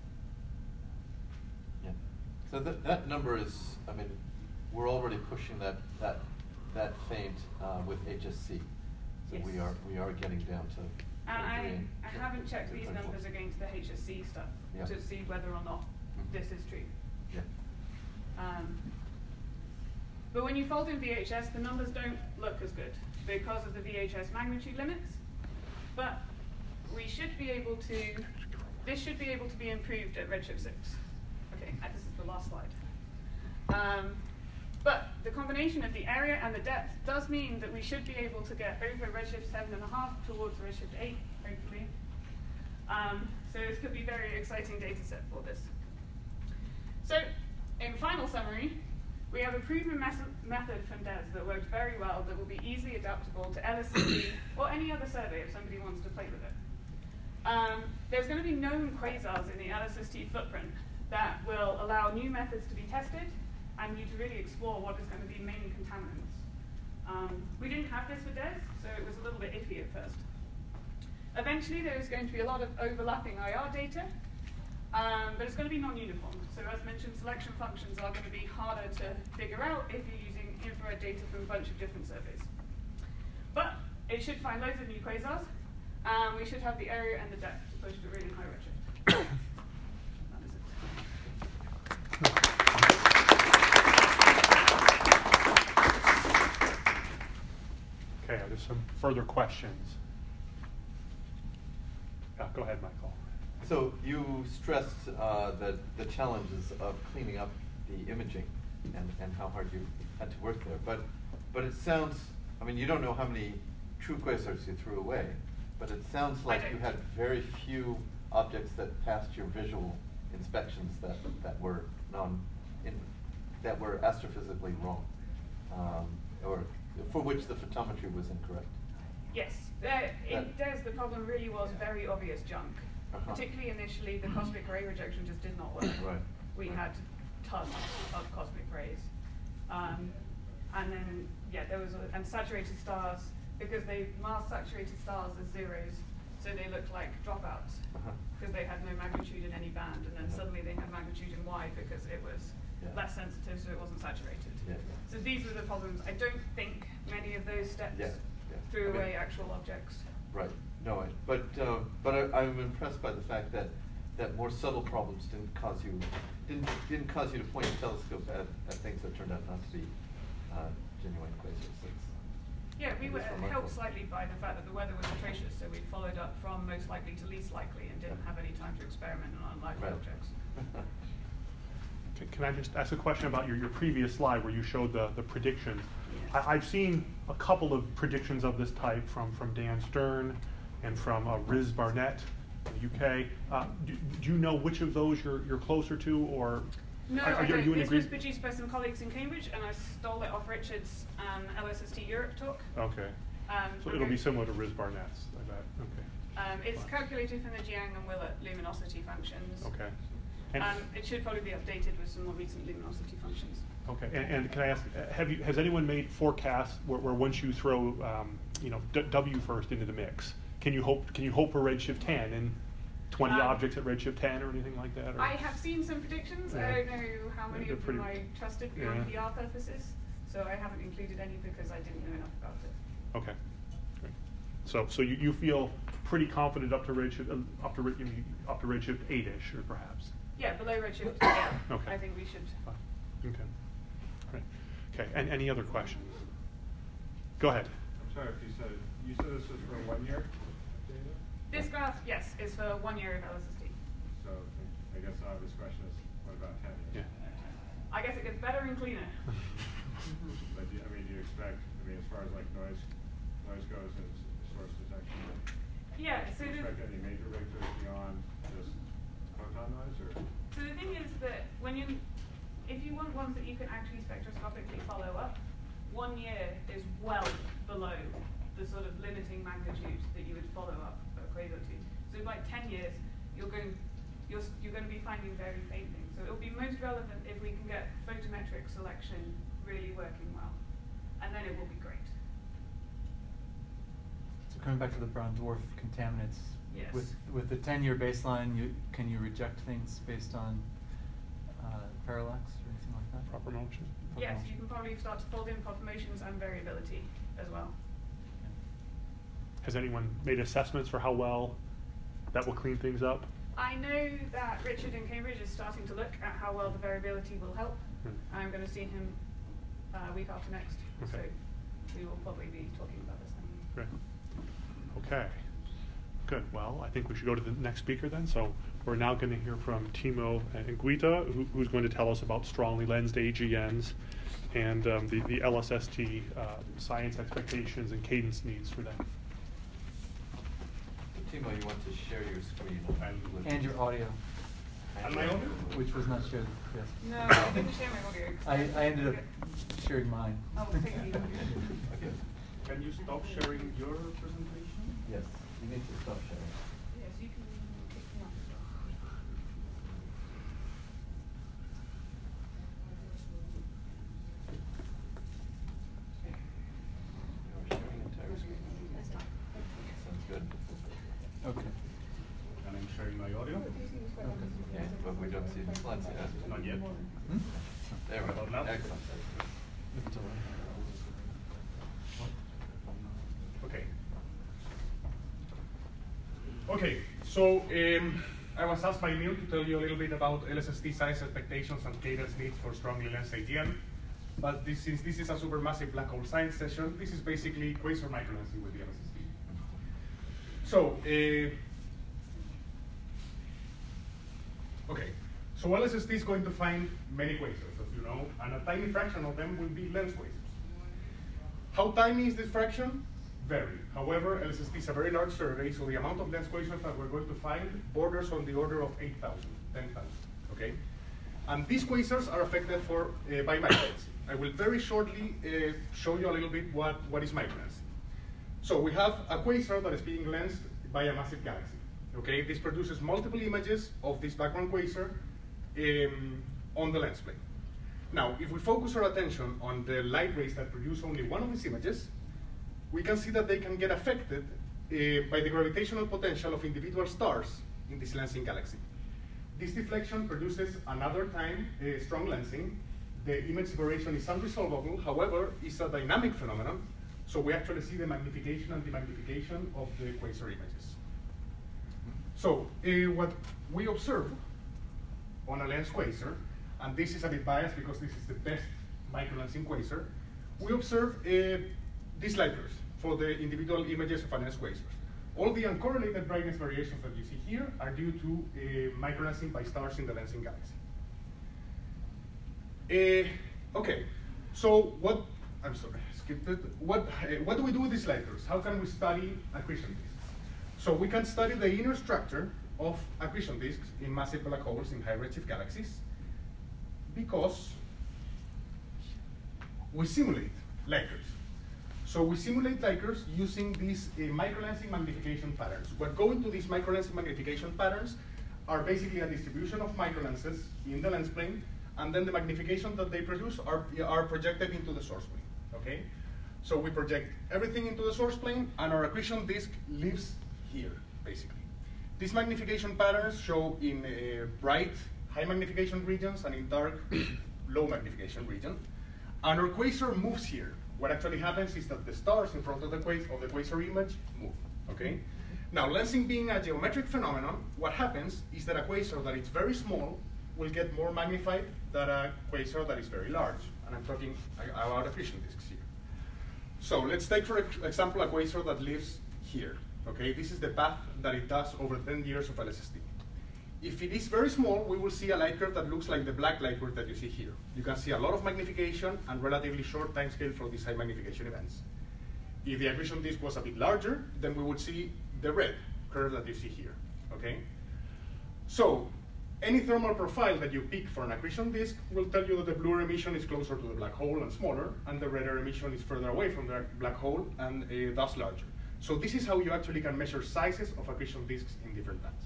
Yeah. So that that number is, I mean, we're already pushing that that that faint uh, with H S C. So Yes. we are we are getting down to. And I, and I haven't checked these twenty-four. numbers against the H S C stuff Yeah. to see whether or not Mhm. this is true. Yeah. Um, but when you fold in V H S, the numbers don't look as good because of the V H S magnitude limits. But we should be able to, this should be able to be improved at Redshift six. Okay, and this is the last slide. Um, but the combination of the area and the depth does mean that we should be able to get over Redshift seven and a half towards Redshift eight, hopefully. Um, so this could be a very exciting data set for this. So, in final summary, We have a proven mes- method from D E S that worked very well that will be easily adaptable to L S S T or any other survey if somebody wants to play with it. Um, there's going to be known quasars in the L S S T footprint that will allow new methods to be tested and you to really explore what is going to be main contaminants. Um, we didn't have this with D E S, so it was a little bit iffy at first. Eventually, there is going to be a lot of overlapping I R data, um, but it's going to be non-uniform. So as mentioned, selection functions are going to be harder to figure out if you're using infrared data from a bunch of different surveys. But it should find loads of new quasars, and we should have the area and the depth to push to really high redshift. That is it. Okay, are there some further questions? Yeah, go ahead, Michael. So you stressed uh, the, the challenges of cleaning up the imaging and, and how hard you had to work there. But, but it sounds, I mean, you don't know how many true quasars you threw away, but it sounds like you had very few objects that passed your visual inspections that, that were non, in, that were astrophysically wrong, um, or for which the photometry was incorrect. Yes, uh, in D E S the problem really was very obvious junk. Uh-huh. Particularly initially, the cosmic ray rejection just did not work. Right. We had tons of cosmic rays. Um, and then, yeah, there was, a, and saturated stars, because they masked saturated stars as zeros, so they looked like dropouts, because uh-huh. they had no magnitude in any band, and then uh-huh. suddenly they had magnitude in Y because it was yeah. less sensitive, so it wasn't saturated. Yeah, yeah. So these were the problems. I don't think many of those steps yeah, yeah. threw I mean, away actual objects. Right. No, I, but uh, but I, I'm impressed by the fact that that more subtle problems didn't cause you didn't didn't cause you to point your telescope at, at things that turned out not to be uh, genuine quasars. That's, yeah, we were helped slightly by the fact that the weather was atrocious, so we followed up from most likely to least likely and didn't have any time to experiment on unlikely right. objects. Can, can I just ask a question about your, your previous slide where you showed the, the predictions? Yes. I, I've seen a couple of predictions of this type from, from Dan Stern and from uh, Riz Barnett in the U K. Uh, do, do you know which of those you're, you're closer to, or no? Are, are I you, are you in this agree- was produced by some colleagues in Cambridge, and I stole it off Richard's um, L S S T Europe talk. Okay. Um, so it'll be similar to Riz Barnett's, I bet. Okay. Um, it's calculated from the Jiang and Willett luminosity functions. Okay. And um, it should probably be updated with some more recent luminosity functions. Okay. And, and can I ask, have you has anyone made forecasts where, where once you throw um, you know d W first into the mix, can you hope can you hope for redshift ten and twenty um, objects at redshift ten or anything like that? Or? I have seen some predictions. Yeah. I don't know how many They're of them pretty, I trusted beyond yeah. P R purposes, so I haven't included any because I didn't know enough about it. Okay. Great. So so you, you feel pretty confident up to redshift uh, up to you mean, up to redshift eight-ish or perhaps? Yeah, below redshift. Yeah. Okay. I think we should. Fine. Okay. Great. Okay. And any other questions? Go ahead. I'm sorry if you said you said this was for one year data? This graph, yes, is for one year of L S S T. So I guess the obvious question is, what about ten years? Yeah. I guess it gets better and cleaner. But do you, I mean, do you expect? I mean, as far as like noise, noise goes and source detection. Yeah. So do you expect any major breakthroughs beyond just photon noise, or? So the thing is that when you, if you want ones that you can actually spectroscopically follow up, one year is well below the sort of limiting magnitude that you would follow up a quasar to. So like ten years, you're going, you're you're going to be finding very faint things. So it will be most relevant if we can get photometric selection really working well, and then it will be great. So coming back to the brown dwarf contaminants, yes. with with the ten-year baseline, you can you reject things based on uh, parallax or anything like that? Proper motion. Yes, you can probably start to fold in proper motions and variability as well. Has anyone made assessments for how well that will clean things up? I know that Richard in Cambridge is starting to look at how well the variability will help. Hmm. I'm going to see him uh, week after next, okay. so we will probably be talking about this then. Great. Okay. Good. Well, I think we should go to the next speaker then. So we're now going to hear from Timo Nguita, who, who's going to tell us about strongly lensed A G Ns and um, the, the L S S T uh, science expectations and cadence needs for them. Timo, you want to share your screen? And your audio. And my audio? Which was not shared, yes. No, I didn't share my audio. I, I ended up sharing mine. Oh, thank you. Okay. Can you stop sharing your presentation? Yes, you need to stop sharing. Yes, you can kick me off. You're sharing entire screen. Sounds good. Okay. And I'm sharing my audio. Yeah, but we don't see the slides yet. Not yet. Hmm? There we About go. now? Excellent. Okay. Okay, so um, I was asked by Neil to tell you a little bit about L S S T size expectations and cadence needs for strongly lensed A G N. But this, since this is a supermassive black hole science session, this is basically quasar microlensing with the L S S T. So, uh, okay, so L S S T is going to find many quasars, as you know, and a tiny fraction of them will be lens quasars. How tiny is this fraction? Vary. However, L S S T is a very large survey, so the amount of lens quasars that we're going to find borders on the order of eight thousand, ten thousand, okay? And these quasars are affected for, uh, by microlensing. I will very shortly uh, show you a little bit what, what is microlensing. So we have a quasar that is being lensed by a massive galaxy, okay? This produces multiple images of this background quasar um, on the lens plane. Now, if we focus our attention on the light rays that produce only one of these images, we can see that they can get affected uh, by the gravitational potential of individual stars in this lensing galaxy. This deflection produces another time uh, strong lensing. The image separation is unresolvable, however, it's a dynamic phenomenon, so we actually see the magnification and demagnification of the quasar images. So uh, what we observe on a lens quasar, and this is a bit biased because this is the best microlensing quasar, we observe uh, these light rays for the individual images of a lens quasar. All the uncorrelated brightness variations that you see here are due to uh, microlensing by stars in the lensing galaxy. Uh, okay, so what, I'm sorry, I skipped it. What, uh, what do we do with these light rays? How can we study accretion disks? So we can study the inner structure of accretion disks in massive black holes in high redshift galaxies because we simulate light rays. So we simulate light rays using these uh, microlensing magnification patterns. What go into these microlensing magnification patterns are basically a distribution of microlenses in the lens plane, and then the magnification that they produce are, are projected into the source plane, okay? So we project everything into the source plane, and our accretion disk lives here, basically. These magnification patterns show in uh, bright, high magnification regions and in dark, low magnification region. And our quasar moves here. What actually happens is that the stars in front of the quasar, of the quasar image move, okay? Now, lensing being a geometric phenomenon, what happens is that a quasar that is very small will get more magnified than a quasar that is very large. And I'm talking about accretion disks here. So let's take, for example, a quasar that lives here, okay? This is the path that it does over ten years of L S S T. If it is very small, we will see a light curve that looks like the black light curve that you see here. You can see a lot of magnification and relatively short time scale for these high magnification events. If the accretion disk was a bit larger, then we would see the red curve that you see here, okay? So, any thermal profile that you pick for an accretion disk will tell you that the bluer emission is closer to the black hole and smaller, and the redder emission is further away from the black hole and uh, thus larger. So this is how you actually can measure sizes of accretion disks in different bands.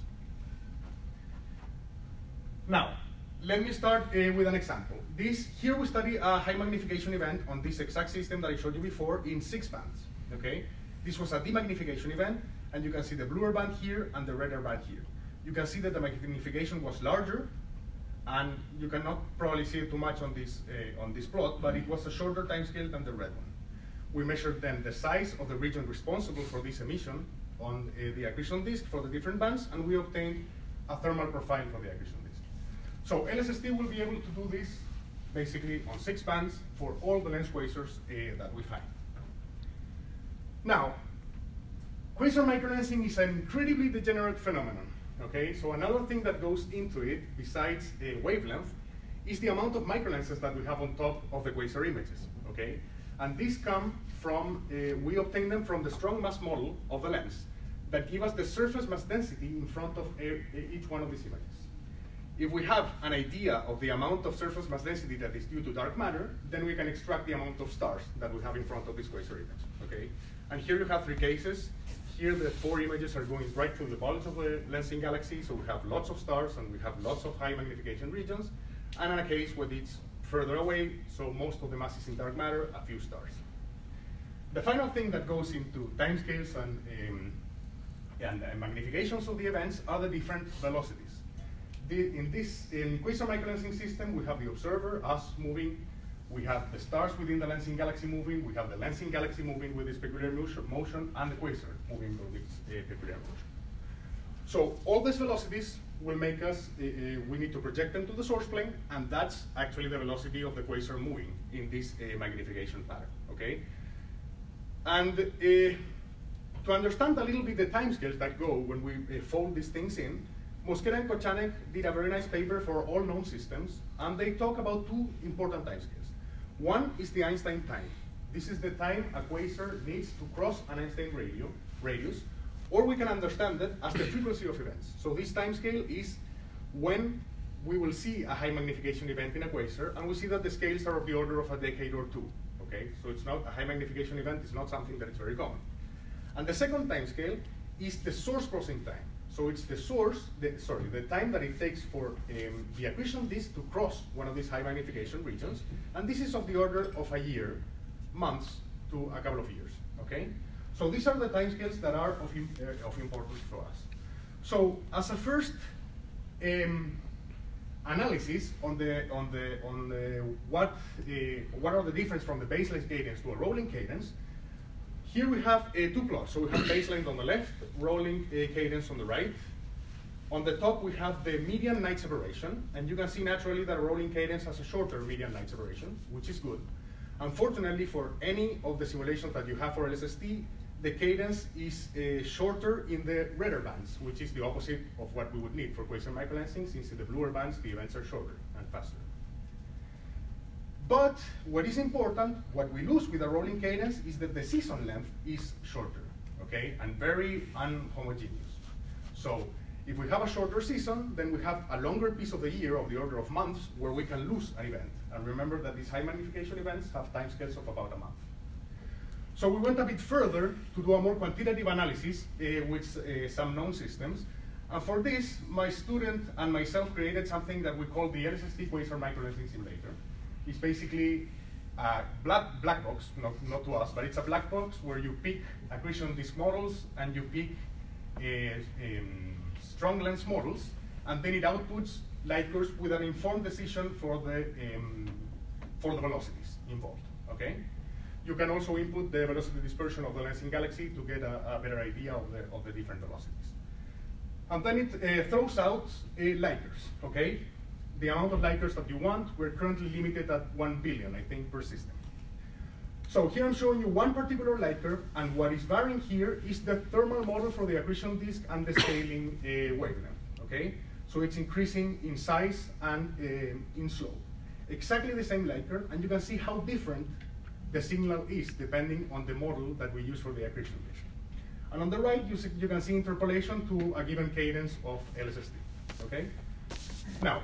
Now, let me start uh, with an example. This, here we study a high magnification event on this exact system that I showed you before in six bands, okay? This was a demagnification event, and you can see the bluer band here and the redder band here. You can see that the magnification was larger, and you cannot probably see it too much on this, uh, on this plot, but it was a shorter time scale than the red one. We measured then the size of the region responsible for this emission on uh, the accretion disk for the different bands, and we obtained a thermal profile for the accretion disk. So L S S T will be able to do this basically on six bands for all the lens quasars uh, that we find. Now, quasar microlensing is an incredibly degenerate phenomenon, okay? So another thing that goes into it, besides uh, wavelength, is the amount of microlenses that we have on top of the quasar images, okay? And these come from, uh, we obtain them from the strong mass model of the lens that give us the surface mass density in front of a, a, each one of these images. if we have an idea of the amount of surface mass density that is due to dark matter, then we can extract the amount of stars that we have in front of this quasar image, okay? And here you have three cases. Here the four images are going right through the bulge of the lensing galaxy, so we have lots of stars and we have lots of high magnification regions. And in a case where it's further away, so most of the mass is in dark matter, a few stars. The final thing that goes into timescales and, um, and uh, magnifications of the events are the different velocities. The, in this in quasar microlensing system, we have the observer, us moving. We have the stars within the lensing galaxy moving. We have the lensing galaxy moving with this peculiar motion, and the quasar moving with this uh, peculiar motion. So all these velocities will make us, uh, uh, we need to project them to the source plane, and that's actually the velocity of the quasar moving in this uh, magnification pattern, okay? And uh, to understand a little bit the timescales that go when we uh, fold these things in, Mosquera and Kochanek did a very nice paper for all known systems, and they talk about two important timescales. One is the Einstein time. This is the time a quasar needs to cross an Einstein radio, radius, or we can understand it as the frequency of events. So this timescale is when we will see a high magnification event in a quasar, and we see that the scales are of the order of a decade or two. Okay, so it's not a high magnification event. It's not something that is very common. And the second timescale is the source crossing time. So it's the source, the, sorry, the time that it takes for um, the accretion disk to cross one of these high magnification regions. And this is of the order of a year, months, to a couple of years, okay? So these are the timescales that are of, uh, of importance for us. So as a first um, analysis on the, on the, on the what, uh, what are the difference from the baseline cadence to a rolling cadence, here we have uh, two plots. So we have baseline on the left, rolling uh, cadence on the right. On the top, we have the median night separation. And you can see naturally that a rolling cadence has a shorter median night separation, which is good. Unfortunately, for any of the simulations that you have for L S S T, the cadence is uh, shorter in the redder bands, which is the opposite of what we would need for quasar microlensing, since in the bluer bands, the events are shorter and faster. But what is important, what we lose with a rolling cadence is that the season length is shorter, okay, and very unhomogeneous. So if we have a shorter season, then we have a longer piece of the year of the order of months where we can lose an event. And remember that these high magnification events have timescales of about a month. So we went a bit further to do a more quantitative analysis uh, with uh, some known systems. And for this, my student and myself created something that we call the L S S T Quasar Microlensing Simulator. It's basically a black, black box, not, not to us, but it's a black box where you pick accretion disk models and you pick uh, um, strong lens models, and then it outputs light curves with an informed decision for the, um, for the velocities involved, okay? You can also input the velocity dispersion of the lensing galaxy to get a, a better idea of the, of the different velocities. And then it uh, throws out uh, light curves, okay? The amount of light curves that you want, we're currently limited at one billion, I think, per system. So here I'm showing you one particular light curve, and what is varying here is the thermal model for the accretion disk and the scaling uh, wavelength, okay? So it's increasing in size and uh, in slope. Exactly the same light curve, and you can see how different the signal is depending on the model that we use for the accretion disk. And on the right, you, see, you can see interpolation to a given cadence of L S S T, okay? Now,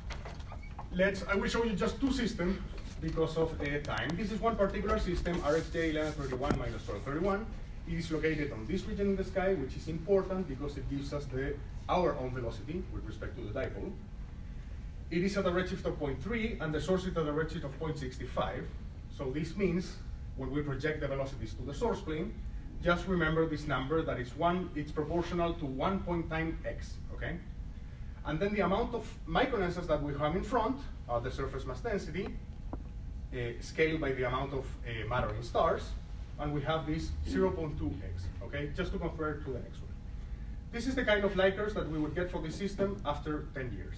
let's, I will show you just two systems because of uh, time. This is one particular system, R X J eleven thirty-one minus twelve thirty-one. It is located on this region in the sky, which is important because it gives us the, our own velocity with respect to the dipole. It is at a redshift of zero point three, and the source is at a redshift of zero point six five. So this means when we project the velocities to the source plane, just remember this number that is one, it's proportional to one point times x, okay? And then the amount of microlensers that we have in front are the surface mass density, uh, scaled by the amount of uh, matter in stars, and we have this zero point two x, okay? Just to compare to the next one. This is the kind of light curves that we would get for this system after ten years.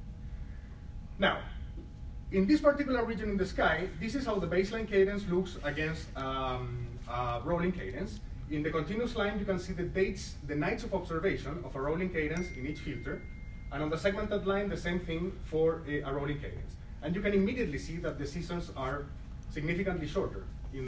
Now, in this particular region in the sky, this is how the baseline cadence looks against um, a rolling cadence. In the continuous line, you can see the dates, the nights of observation of a rolling cadence in each filter. And on the segmented line, the same thing for a, a rolling cadence. And you can immediately see that the seasons are significantly shorter in the uh, rolling cadence, okay? And very unhomogeneous.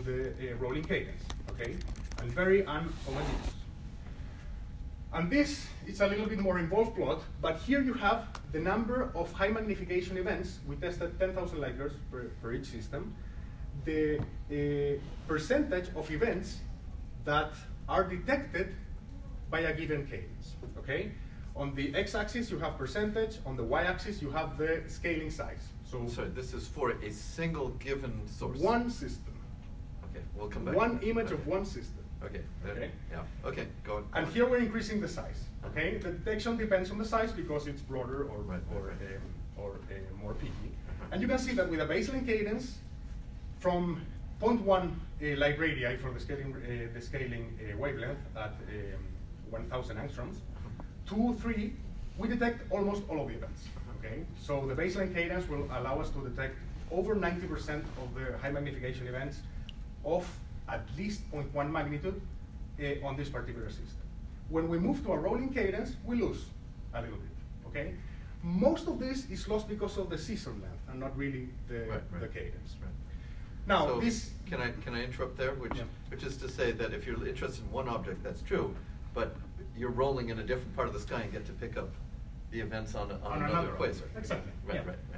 And this is a little bit more involved plot, but here you have the number of high magnification events. We tested ten thousand light years per, per each system. The uh, percentage of events that are detected by a given cadence, okay? On the x-axis, you have percentage. On the y-axis, you have the scaling size. So Sorry, this is for a single given source. One system. Okay, we'll come back. One image okay. of one system. Okay. Okay. Yeah. Okay. Go on. Go And on. here we're increasing the size. Okay. The detection depends on the size because it's broader or Right, or right, right. um, or uh, more peaky. Uh-huh. And you can see that with a baseline cadence from zero point one uh, light radii for the scaling uh, the scaling uh, wavelength at um, one thousand angstroms, two three, we detect almost all of the events. Okay. So the baseline cadence will allow us to detect over ninety percent of the high magnification events of at least zero point one magnitude uh, on this particular system. When we move to a rolling cadence, we lose a little bit, okay? Most of this is lost because of the season length and not really the, Right, right. the cadence. Right. Now, so this... Can I, can I interrupt there? Which, Yeah. which is to say that if you're interested in one object, that's true, but you're rolling in a different part of the sky and get to pick up the events on, a, on, On another, another quasar. exactly, Right, yeah. right, right.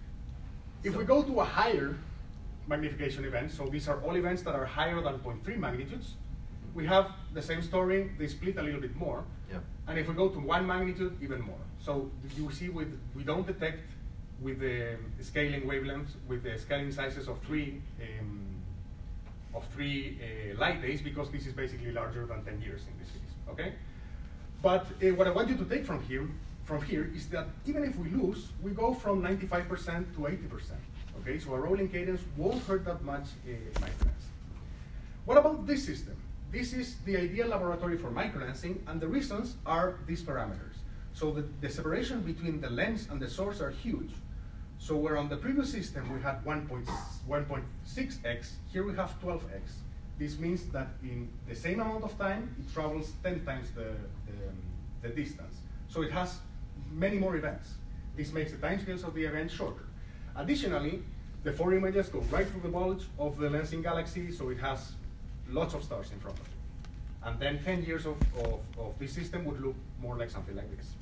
If So- we go to a higher magnification event, so these are all events that are higher than zero point three magnitudes, we have the same story, they split a little bit more. Yeah. And if we go to one magnitude, even more. So you see with, we don't detect with the scaling wavelengths, with the scaling sizes of three, um, of three uh, light days, because this is basically larger than ten years in this case, okay? But uh, what I want you to take from here, from here is that even if we lose, we go from ninety-five percent to eighty percent, okay? So a rolling cadence won't hurt that much uh, microlensing. What about this system? This is the ideal laboratory for microlensing, and the reasons are these parameters. So the, the separation between the lens and the source are huge. So where on the previous system we had one point six x, here we have twelve x. This means that in the same amount of time, it travels ten times the, the, um, the distance. So it has many more events. This makes the timescales of the event shorter. Additionally, the four images go right through the bulge of the lensing galaxy, so it has lots of stars in front of it. And then ten years of, of, of this system would look more like something like this.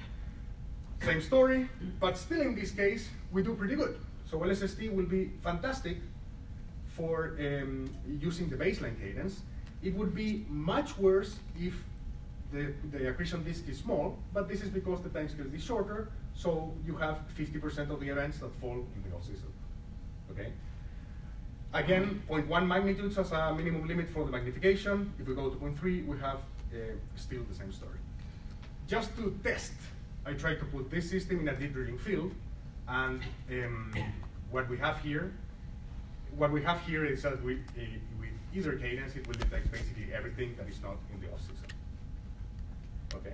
Same story, but still in this case, we do pretty good. So L S S T will be fantastic for um, using the baseline cadence. It would be much worse if the, the accretion disk is small, but this is because the timescale is shorter, so you have fifty percent of the events that fall in the off-season, okay? Again, zero point one magnitudes as a minimum limit for the magnification. If we go to zero point three, we have uh, still the same story. Just to test, I tried to put this system in a deep drilling field, and um, what we have here, what we have here is that we, uh, with either cadence, it will detect basically everything that is not in the off-season. Okay.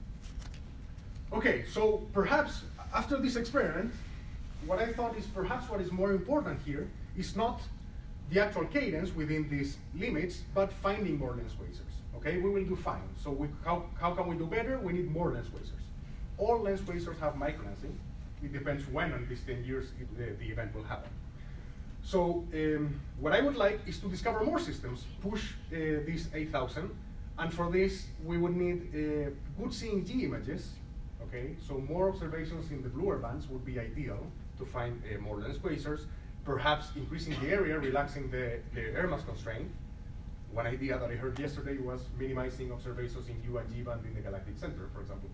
Okay, so perhaps after this experiment, what I thought is perhaps what is more important here is not the actual cadence within these limits, but finding more lens quasars. Okay, we will do fine. So we, how, how can we do better? We need more lens quasars. All lens quasars have microlensing. It depends when on these ten years it, uh, the event will happen. So um, what I would like is to discover more systems, push uh, these eight thousand, and for this we would need uh, good C N G images. Okay, so more observations in the bluer bands would be ideal to find uh, more lens quasars. Perhaps increasing the area, relaxing the, the air mass constraint. One idea that I heard yesterday was minimizing observations in U and G band in the galactic center, for example.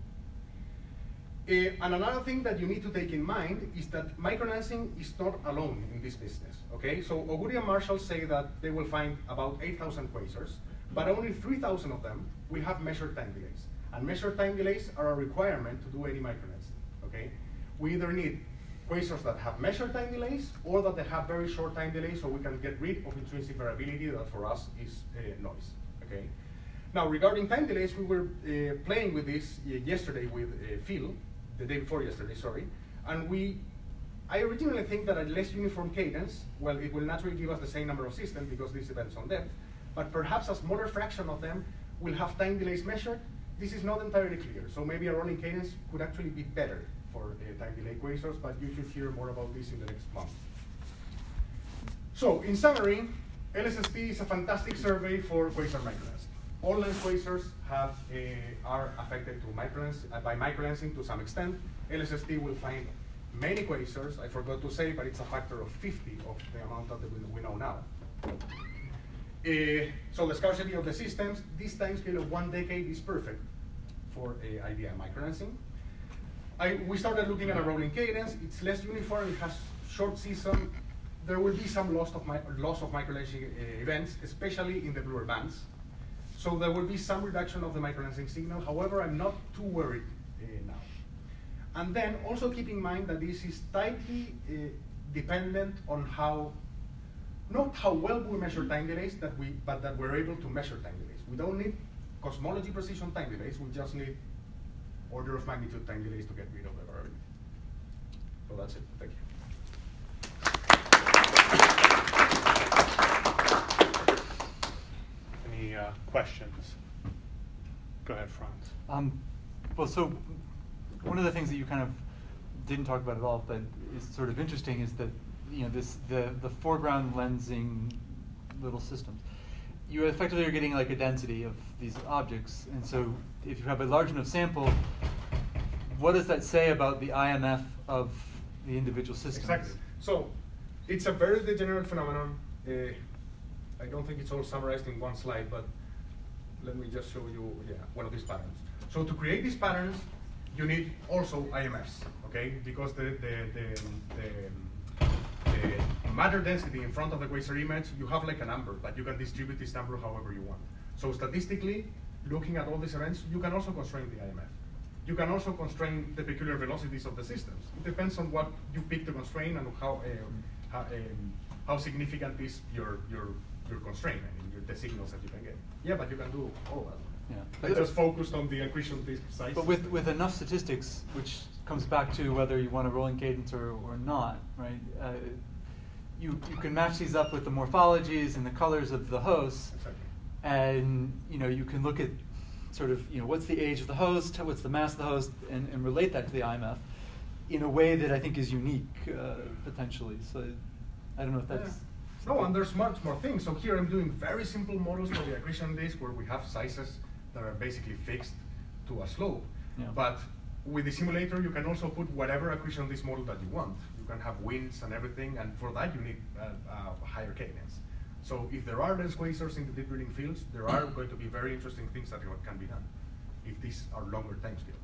Uh, and another thing that you need to take in mind is that microlensing is not alone in this business, okay? So Oguri and Marshall say that they will find about eight thousand quasars, but only three thousand of them will have measured time delays. And measured time delays are a requirement to do any microlensing, okay? We either need quasars that have measured time delays or that they have very short time delays so we can get rid of intrinsic variability that for us is uh, noise, okay? Now, regarding time delays, we were uh, playing with this uh, yesterday with uh, Phil, the day before yesterday, sorry, and we, I originally think that a less uniform cadence, well, it will naturally give us the same number of systems because this depends on depth, but perhaps a smaller fraction of them will have time delays measured. This is not entirely clear, so maybe a rolling cadence could actually be better for uh, time delay quasars, but you should hear more about this in the next month. So, in summary, L S S T is a fantastic survey for quasar microlensing. all lens quasars have a, are affected to microlens, uh, by microlensing to some extent. L S S T will find many quasars, I forgot to say, but it's a factor of fifty of the amount that we, we know now. Uh, so the scarcity of the systems, this time scale of one decade is perfect for uh, I D I microlensing. I, we started looking at a rolling cadence. It's less uniform, it has short season. There will be some loss of, mi loss of microlensing uh, events, especially in the bluer bands. So there will be some reduction of the microlensing signal. However, I'm not too worried uh, now. And then also keep in mind that this is tightly uh, dependent on how, not how well we measure time delays, that we, but that we're able to measure time delays. We don't need cosmology precision time delays, we just need order of magnitude time delays to get rid of the variability. So that's it, thank you. Any uh, questions? Go ahead, Franz. Um, well, so one of the things that you kind of didn't talk about at all, but is sort of interesting, is that you know this the the foreground lensing little systems. You effectively are getting like a density of these objects, and so if you have a large enough sample, what does that say about the I M F of the individual systems? Exactly. So it's a very degenerate phenomenon. Uh, I don't think it's all summarized in one slide, but let me just show you yeah, one of these patterns. So to create these patterns, you need also I M Fs, okay? Because the, the, the, the, the matter density in front of the quasar image, you have like a number, but you can distribute this number however you want. So statistically, looking at all these events, you can also constrain the I M F. You can also constrain the peculiar velocities of the systems. It depends on what you pick to constrain and how, um, how, um, how significant is your, your, your constraint, I mean, your, the signals that you can get. Yeah, but you can do all that. Yeah. I just focused on the accretion disk size. But with, with enough statistics, which comes back to whether you want a rolling cadence or, or not, right? Uh, you, you can match these up with the morphologies and the colors of the hosts, exactly. And you know you can look at sort of you know what's the age of the host, what's the mass of the host, and, and relate that to the I M F in a way that I think is unique uh, potentially. So I don't know if that's. Yeah. No, and there's much more things. So here I'm doing very simple models for the accretion disk where we have sizes that are basically fixed to a slope. Yeah. But with the simulator, you can also put whatever accretion disk model that you want. You can have winds and everything, and for that you need uh, a higher cadence. So if there are lens quasars in the deep drilling fields, there are going to be very interesting things that can be done if these are longer time scale.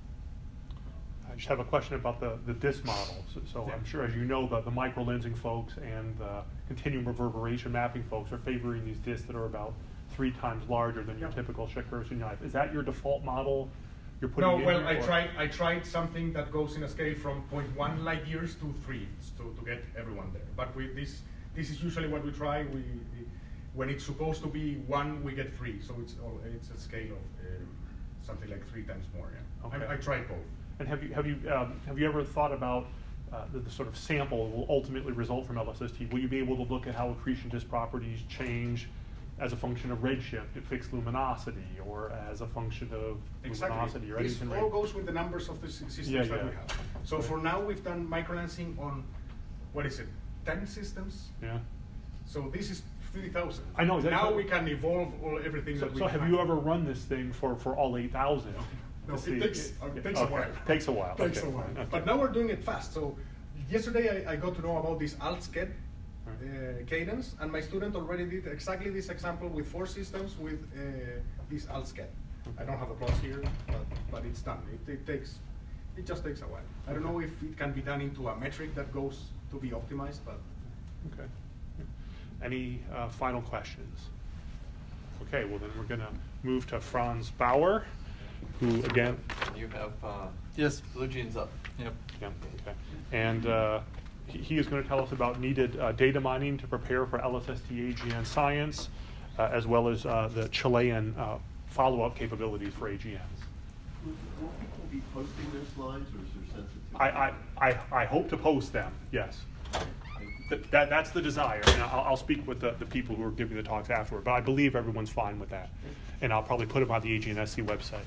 I just have a question about the, the disk model. So, so Yeah. I'm sure, as you know, that the microlensing folks and the continuum reverberation mapping folks are favoring these disks that are about three times larger than your Yeah. typical Schick-Rossi knife. Is that your default model you're putting No, in well, here, I or? tried. I tried something that goes in a scale from zero point one light years to three to, to get everyone there. But with this, this is usually what we try. We, we when it's supposed to be one, we get three. So it's all, it's a scale of um, something like three times more. Yeah. Okay. I, I tried both. And have you have you um, have you ever thought about uh, the, the sort of sample will ultimately result from L S S T? Will you be able to look at how accretion disk properties change as a function of redshift at fixed luminosity, or as a function of Exactly. luminosity, or This anything? all goes with the numbers of the sy- systems Yeah, that yeah. we have. So for now, we've done microlensing on, what is it, ten systems? Yeah. So this is three thousand. I know, that's Now what- we can evolve all everything So, that we so have find. you ever run this thing for, for all eight thousand? No, it takes, uh, it takes okay. a while. Takes a while. Takes okay, a while. fine, okay. But now we're doing it fast. So yesterday I, I got to know about this AltSCED uh, cadence, and my student already did exactly this example with four systems with uh, this AltSCED. I don't have the plots here, but, but it's done. It, it takes, it just takes a while. I don't know if it can be done into a metric that goes to be optimized, but. Okay. Any uh, final questions? Okay, well then we're going to move to Franz Bauer, who again. You have uh, Yes. blue jeans up. Yep. Yeah, okay. And uh, he, he is going to tell us about needed uh, data mining to prepare for L S S T A G N science, uh, as well as uh, the Chilean uh, follow-up capabilities for A G Ns. Will, will people be posting their slides, or is there sensitivity? I, I, I, I hope to post them, yes. Th that, that's the desire, and I'll, I'll speak with the, the people who are giving the talks afterward, but I believe everyone's fine with that. And I'll probably put them on the A G N S C website.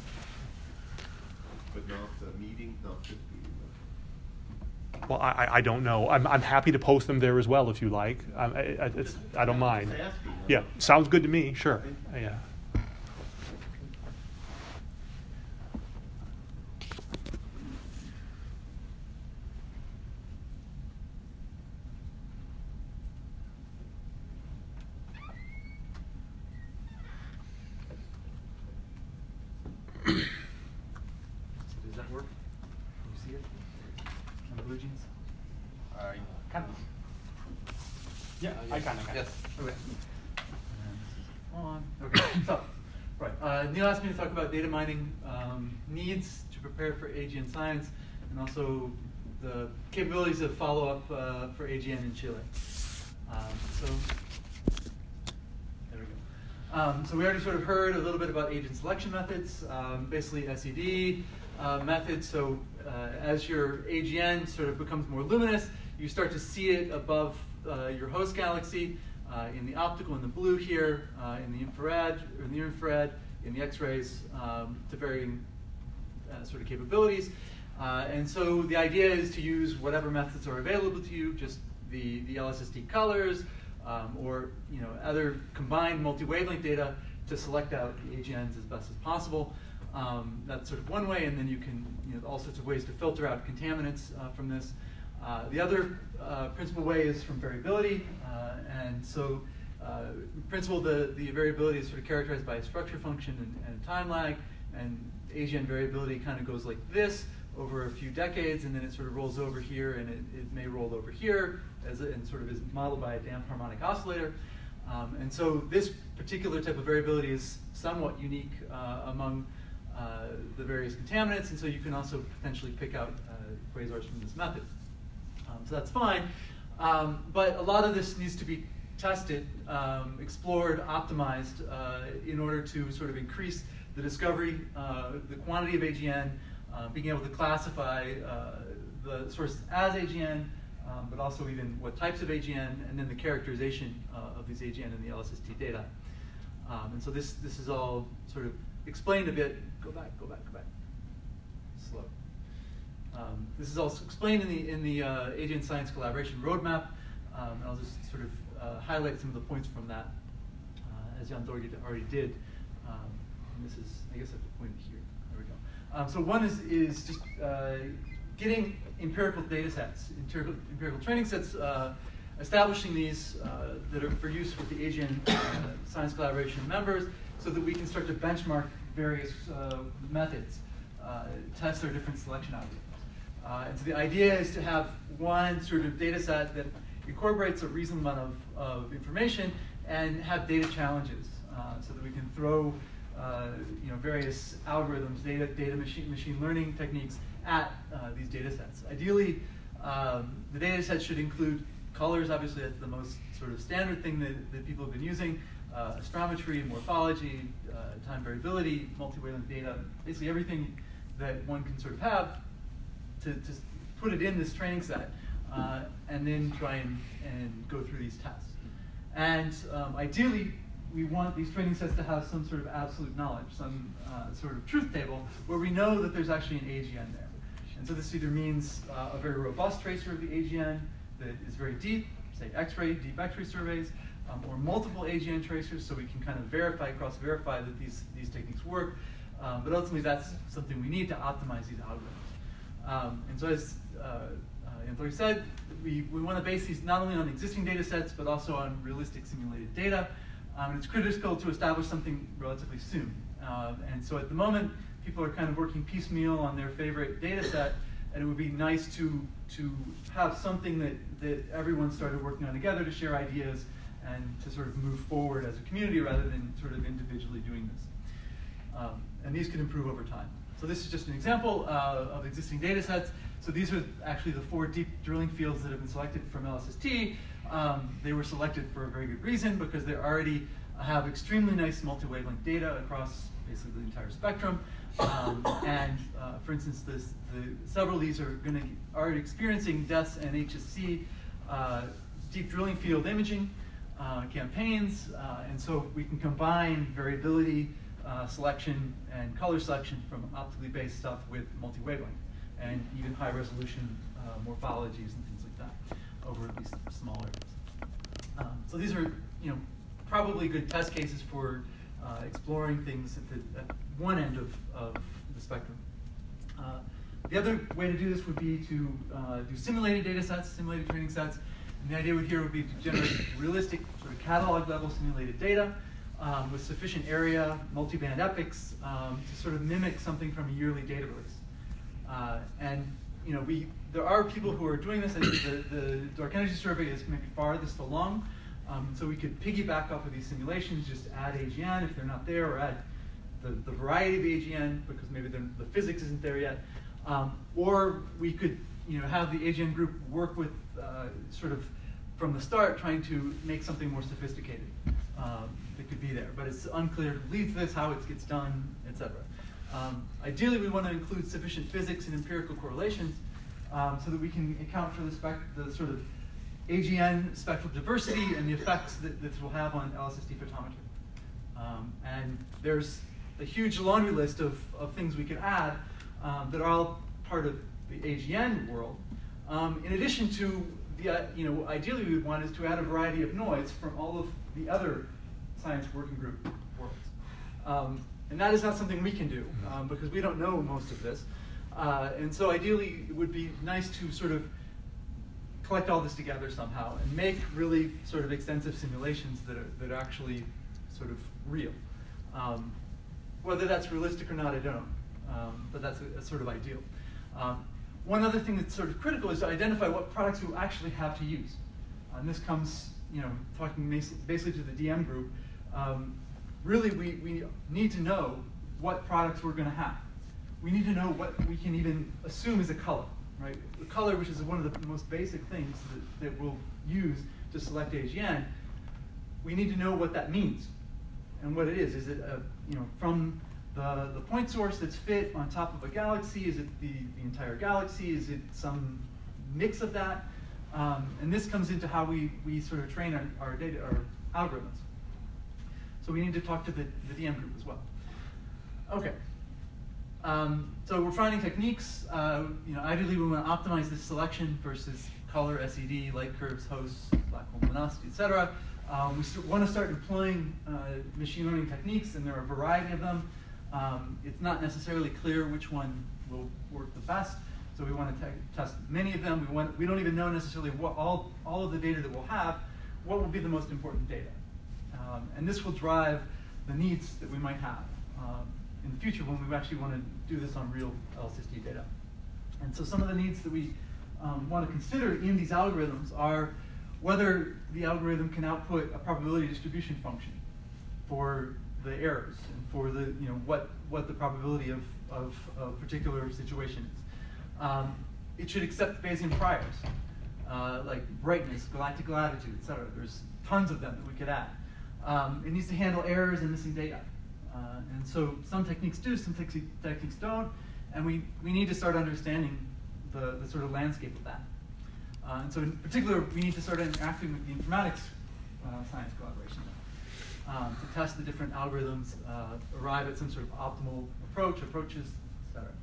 But not uh, meeting, not fifty. Well, I, I don't know. I'm, I'm happy to post them there as well if you like. I, I, it's, I don't mind. Just asking, huh? Yeah, sounds good to me, sure. Yeah. see it? On the blue jeans? Uh, kind of. Yeah, Uh, I yes. kind of. Yes. Okay. And this is on. Okay. So, right. Uh, Neil asked me to talk about data mining um, needs to prepare for A G N science, and also the capabilities of follow-up uh, for A G N in Chile. Um, so, there we go. Um, so we already sort of heard a little bit about agent selection methods, um, basically S E D uh, methods. So uh, as your A G N sort of becomes more luminous, you start to see it above uh, your host galaxy uh, in the optical, in the blue here, uh, in the infrared, or in the infrared, in the X-rays, um, to varying uh, sort of capabilities. Uh, and so the idea is to use whatever methods are available to you, just the, the L S S T colors, um, or you know other combined multi-wavelength data to select out the A G Ns as best as possible. Um, that's sort of one way, and then you can, you know, all sorts of ways to filter out contaminants uh, from this. Uh, the other uh, principal way is from variability, uh, and so uh, in principle the, the variability is sort of characterized by a structure function and, and a time lag, and A G N variability kind of goes like this over a few decades, and then it sort of rolls over here, and it, it may roll over here, as a, and sort of is modeled by a damped harmonic oscillator. Um, and so this particular type of variability is somewhat unique uh, among uh, the various contaminants, and so you can also potentially pick out uh, quasars from this method. Um, so that's fine, um, but a lot of this needs to be tested, um, explored, optimized uh, in order to sort of increase the discovery, uh, the quantity of A G N, uh, being able to classify uh, the sources as A G N, um, but also even what types of A G N, and then the characterization uh, of these A G N in the L S S T data. Um, and so this, this is all sort of explained a bit. Go back, go back, go back. Slow. Um, this is also explained in the, in the uh, A G N Science Collaboration Roadmap, um, and I'll just sort of uh, highlight some of the points from that, uh, as Jan already, already did. Um, and this is, I guess I have to point it here. There we go. Um, so one is, is just uh, getting empirical data sets, empirical, empirical training sets, uh, establishing these uh, that are for use with the A G N uh, Science Collaboration members, so that we can start to benchmark various uh, methods, uh, test our different selection algorithms. Uh, and so the idea is to have one sort of data set that incorporates a reasonable amount of, of information and have data challenges, uh, so that we can throw uh, you know, various algorithms, data, data machine, machine learning techniques at uh, these data sets. Ideally, um, the data set should include colors. Obviously, that's the most sort of standard thing that, that people have been using. Uh, astrometry, morphology, uh, time variability, multi-wavelength data, basically everything that one can sort of have to, to put it in this training set, uh, and then try and, and go through these tests. And um, ideally, we want these training sets to have some sort of absolute knowledge, some uh, sort of truth table, where we know that there's actually an A G N there. And so this either means uh, a very robust tracer of the A G N that is very deep, say X-ray, deep X-ray surveys, um, or multiple A G N tracers, so we can kind of verify, cross-verify that these, these techniques work. Um, but ultimately, that's something we need to optimize these algorithms. Um, and so as uh, uh, Anthony said, we, we want to base these not only on existing data sets, but also on realistic simulated data. Um, and it's critical to establish something relatively soon. Uh, and so at the moment, people are kind of working piecemeal on their favorite data set, and it would be nice to, to have something that, that everyone started working on together to share ideas and to sort of move forward as a community rather than sort of individually doing this. Um, and these could improve over time. So this is just an example uh, of existing data sets. So these are actually the four deep drilling fields that have been selected from L S S T. Um, they were selected for a very good reason, because they already have extremely nice multi-wavelength data across basically the entire spectrum. Um, and uh, for instance, this, the, several of these are going to are experiencing D E S and H S C uh, deep drilling field imaging uh, campaigns, uh, and so we can combine variability uh, selection and color selection from optically based stuff with multi-wavelength and even high resolution uh, morphologies and things like that over these small areas. Um, so these are, you know, probably good test cases for uh, exploring things at, the, at one end of, of the spectrum. Uh, the other way to do this would be to uh, do simulated data sets, simulated training sets. And the idea here would be to generate realistic sort of catalog level simulated data um, with sufficient area, multi-band epochs, um, to sort of mimic something from a yearly data release. Uh, and you know, we there are people who are doing this. I think the, the dark energy survey is maybe farthest along. Um, so we could piggyback off of these simulations, just add A G N if they're not there, or add the, the variety of A G N because maybe the physics isn't there yet. Um, or we could, you know, have the A G N group work with uh, sort of from the start trying to make something more sophisticated um, that could be there. But it's unclear who leads this, how it gets done, et cetera. Um, ideally, we want to include sufficient physics and empirical correlations um, so that we can account for the, spec the sort of A G N spectral diversity and the effects that this will have on L S S D photometry. Um, and there's a huge laundry list of, of things we could add um, that are all part of the A G N world. Um, in addition to the, uh, you know, ideally we would want is to add a variety of noise from all of the other science working group worlds. Um, and that is not something we can do um, because we don't know most of this. Uh, and so ideally it would be nice to sort of collect all this together somehow and make really sort of extensive simulations that are, that are actually sort of real. Um, whether that's realistic or not, I don't know. Um, but that's a, a sort of ideal. Um, one other thing that's sort of critical is to identify what products we actually have to use. And this comes, you know, talking basically to the D M group. Um, really, we, we need to know what products we're going to have. We need to know what we can even assume is a color, right? The color, which is one of the most basic things that, that we'll use to select A G N, we need to know what that means and what it is. Is it a, you know, from the, the point source that's fit on top of a galaxy? Is it the, the entire galaxy? Is it some mix of that? Um, and this comes into how we, we sort of train our, our data, our algorithms. So we need to talk to the, the D M group as well. Okay. Um, so we're finding techniques. Uh, you know, ideally we want to optimize this selection versus color, S E D, light curves, hosts, black hole luminosity, et cetera. Um, we want to start employing uh, machine learning techniques, and there are a variety of them. Um, it's not necessarily clear which one will work the best, so we want to test many of them. We want, we don't even know necessarily what all, all of the data that we'll have, what will be the most important data. Um, and this will drive the needs that we might have um, in the future when we actually want to do this on real L S S D data. And so some of the needs that we um, want to consider in these algorithms are whether the algorithm can output a probability distribution function for the errors and for the, you know, what, what the probability of, of a particular situation is. Um, it should accept Bayesian priors, uh, like brightness, galactic latitude, et cetera. There's tons of them that we could add. Um, it needs to handle errors and missing data. Uh, and so some techniques do, some te techniques don't, and we, we need to start understanding the, the sort of landscape of that. Uh, and so in particular, we need to start interacting with the informatics uh, science collaboration um, to test the different algorithms, uh, arrive at some sort of optimal approach, approaches, et cetera.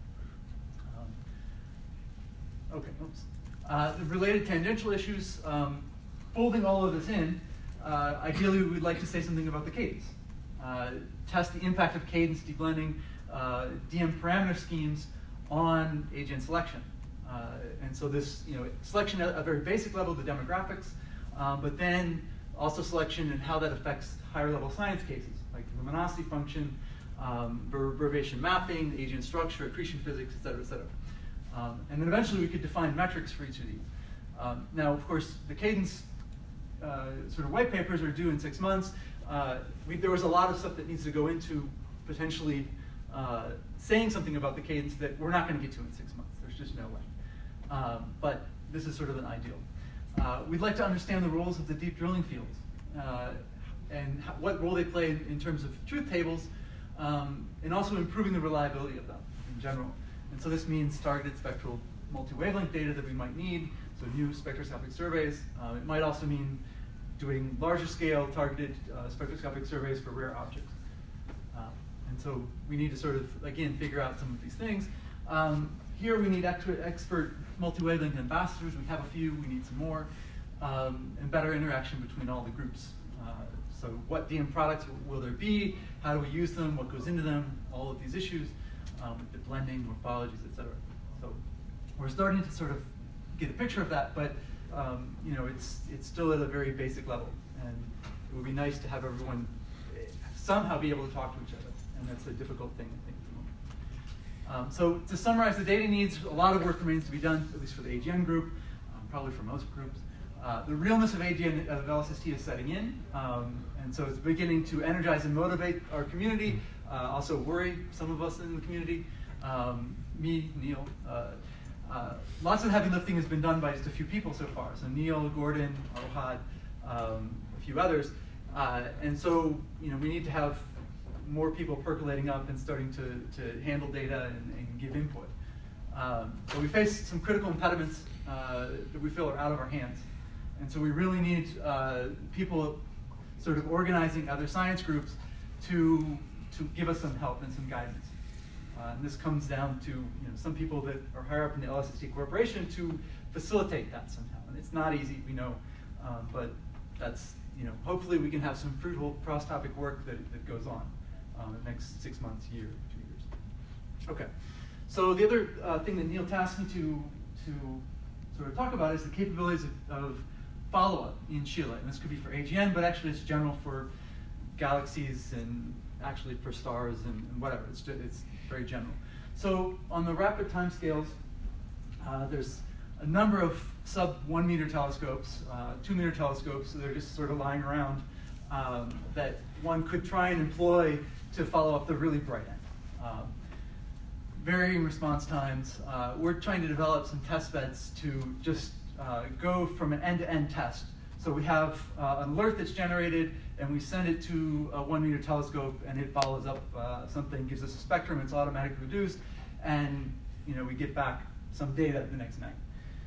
Um, okay, oops. Uh, the related tangential issues, um, folding all of this in, uh, ideally we would like to say something about the cadence. Uh, test the impact of cadence, deblending, uh, D M parameter schemes on A G N selection. Uh, and so this, you know, selection at a very basic level, the demographics, um, but then also selection and how that affects higher level science cases, like the luminosity function, um, perturbation mapping, A G N structure, accretion physics, et cetera, et cetera. Um, and then eventually we could define metrics for each of these. Um, now, of course, the cadence uh, sort of white papers are due in six months. Uh, we, there was a lot of stuff that needs to go into potentially uh, saying something about the cadence that we're not going to get to in six months. There's just no way. Um, but this is sort of an ideal. Uh, we'd like to understand the roles of the deep drilling fields uh, and how, what role they play in, in terms of truth tables, um, and also improving the reliability of them in general. And so this means targeted spectral multi-wavelength data that we might need, so new spectroscopic surveys. Uh, it might also mean doing larger scale targeted uh, spectroscopic surveys for rare objects. Uh, and so we need to sort of, again, figure out some of these things. Um, here we need expert multi-wavelength ambassadors. We have a few, we need some more. Um, and better interaction between all the groups. Uh, so what D M products will there be? How do we use them? What goes into them? All of these issues. Um, the blending, morphologies, et cetera. So we're starting to sort of get a picture of that, but um, you know, it's it's still at a very basic level, and it would be nice to have everyone somehow be able to talk to each other, and that's a difficult thing, I think, at the moment. Um, so to summarize the data needs, a lot of work remains to be done, at least for the A G N group, um, probably for most groups. Uh, the realness of A G N, of L S S T is setting in, um, and so it's beginning to energize and motivate our community, uh, also worry some of us in the community, um, me, Neil. Uh, uh, lots of heavy lifting has been done by just a few people so far. So Neil, Gordon, Ohad, um, a few others. Uh, and so, you know, we need to have more people percolating up and starting to, to handle data and, and give input. Um, so we face some critical impediments uh, that we feel are out of our hands. And so we really need uh, people sort of organizing other science groups to, to give us some help and some guidance. Uh, and this comes down to, you know, some people that are higher up in the L S S T Corporation to facilitate that somehow. And it's not easy, we know, um, but that's, you know, hopefully we can have some fruitful cross-topic work that, that goes on um, the next six months, year, two years. Okay, so the other uh, thing that Neil tasked me to, to sort of talk about is the capabilities of, of follow-up in Chile. And this could be for A G N, but actually it's general for galaxies and actually for stars and, and whatever. It's, just, it's very general. So on the rapid timescales, uh, there's a number of sub one meter telescopes, uh, two meter telescopes, so they're just sort of lying around um, that one could try and employ to follow up the really bright end. Um, varying response times. Uh, we're trying to develop some test beds to just uh, go from an end-to-end test. So we have uh, an alert that's generated, and we send it to a one meter telescope, and it follows up uh, something, gives us a spectrum, it's automatically reduced, and you know, we get back some data the next night.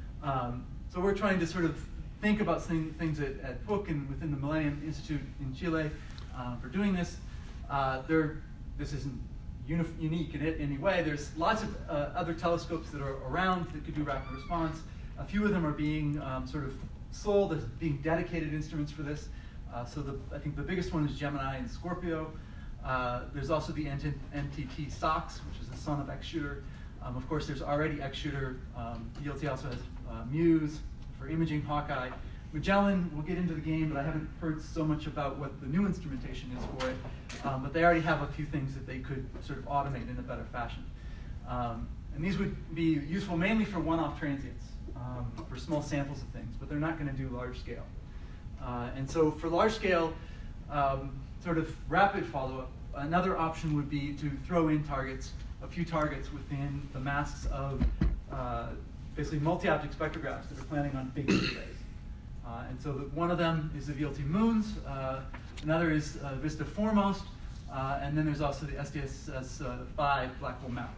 Um, so we're trying to sort of think about thing, things at, at P U C and within the Millennium Institute in Chile uh, for doing this. Uh, there, this isn't uni unique in it any way. There's lots of uh, other telescopes that are around that could do rapid response. A few of them are being um, sort of sold as being dedicated instruments for this. Uh, so the, I think the biggest one is Gemini and Scorpio. Uh, there's also the N T T SOX, which is the son of X Shooter. Um, of course, there's already X Shooter. Um, D L T also has uh, Muse for imaging, Hawkeye. Magellan, we'll get into the game, but I haven't heard so much about what the new instrumentation is for it. Um, but they already have a few things that they could sort of automate in a better fashion. Um, and these would be useful mainly for one-off transients, um, for small samples of things, but they're not going to do large scale. Uh, and so for large scale, um, sort of rapid follow-up, another option would be to throw in targets, a few targets within the masks of uh, basically multi-object spectrographs that are planning on big arrays. Uh, and so the, one of them is the V L T Moons, uh, another is uh, Vista Foremost, uh, and then there's also the S D S S five Black Hole Map.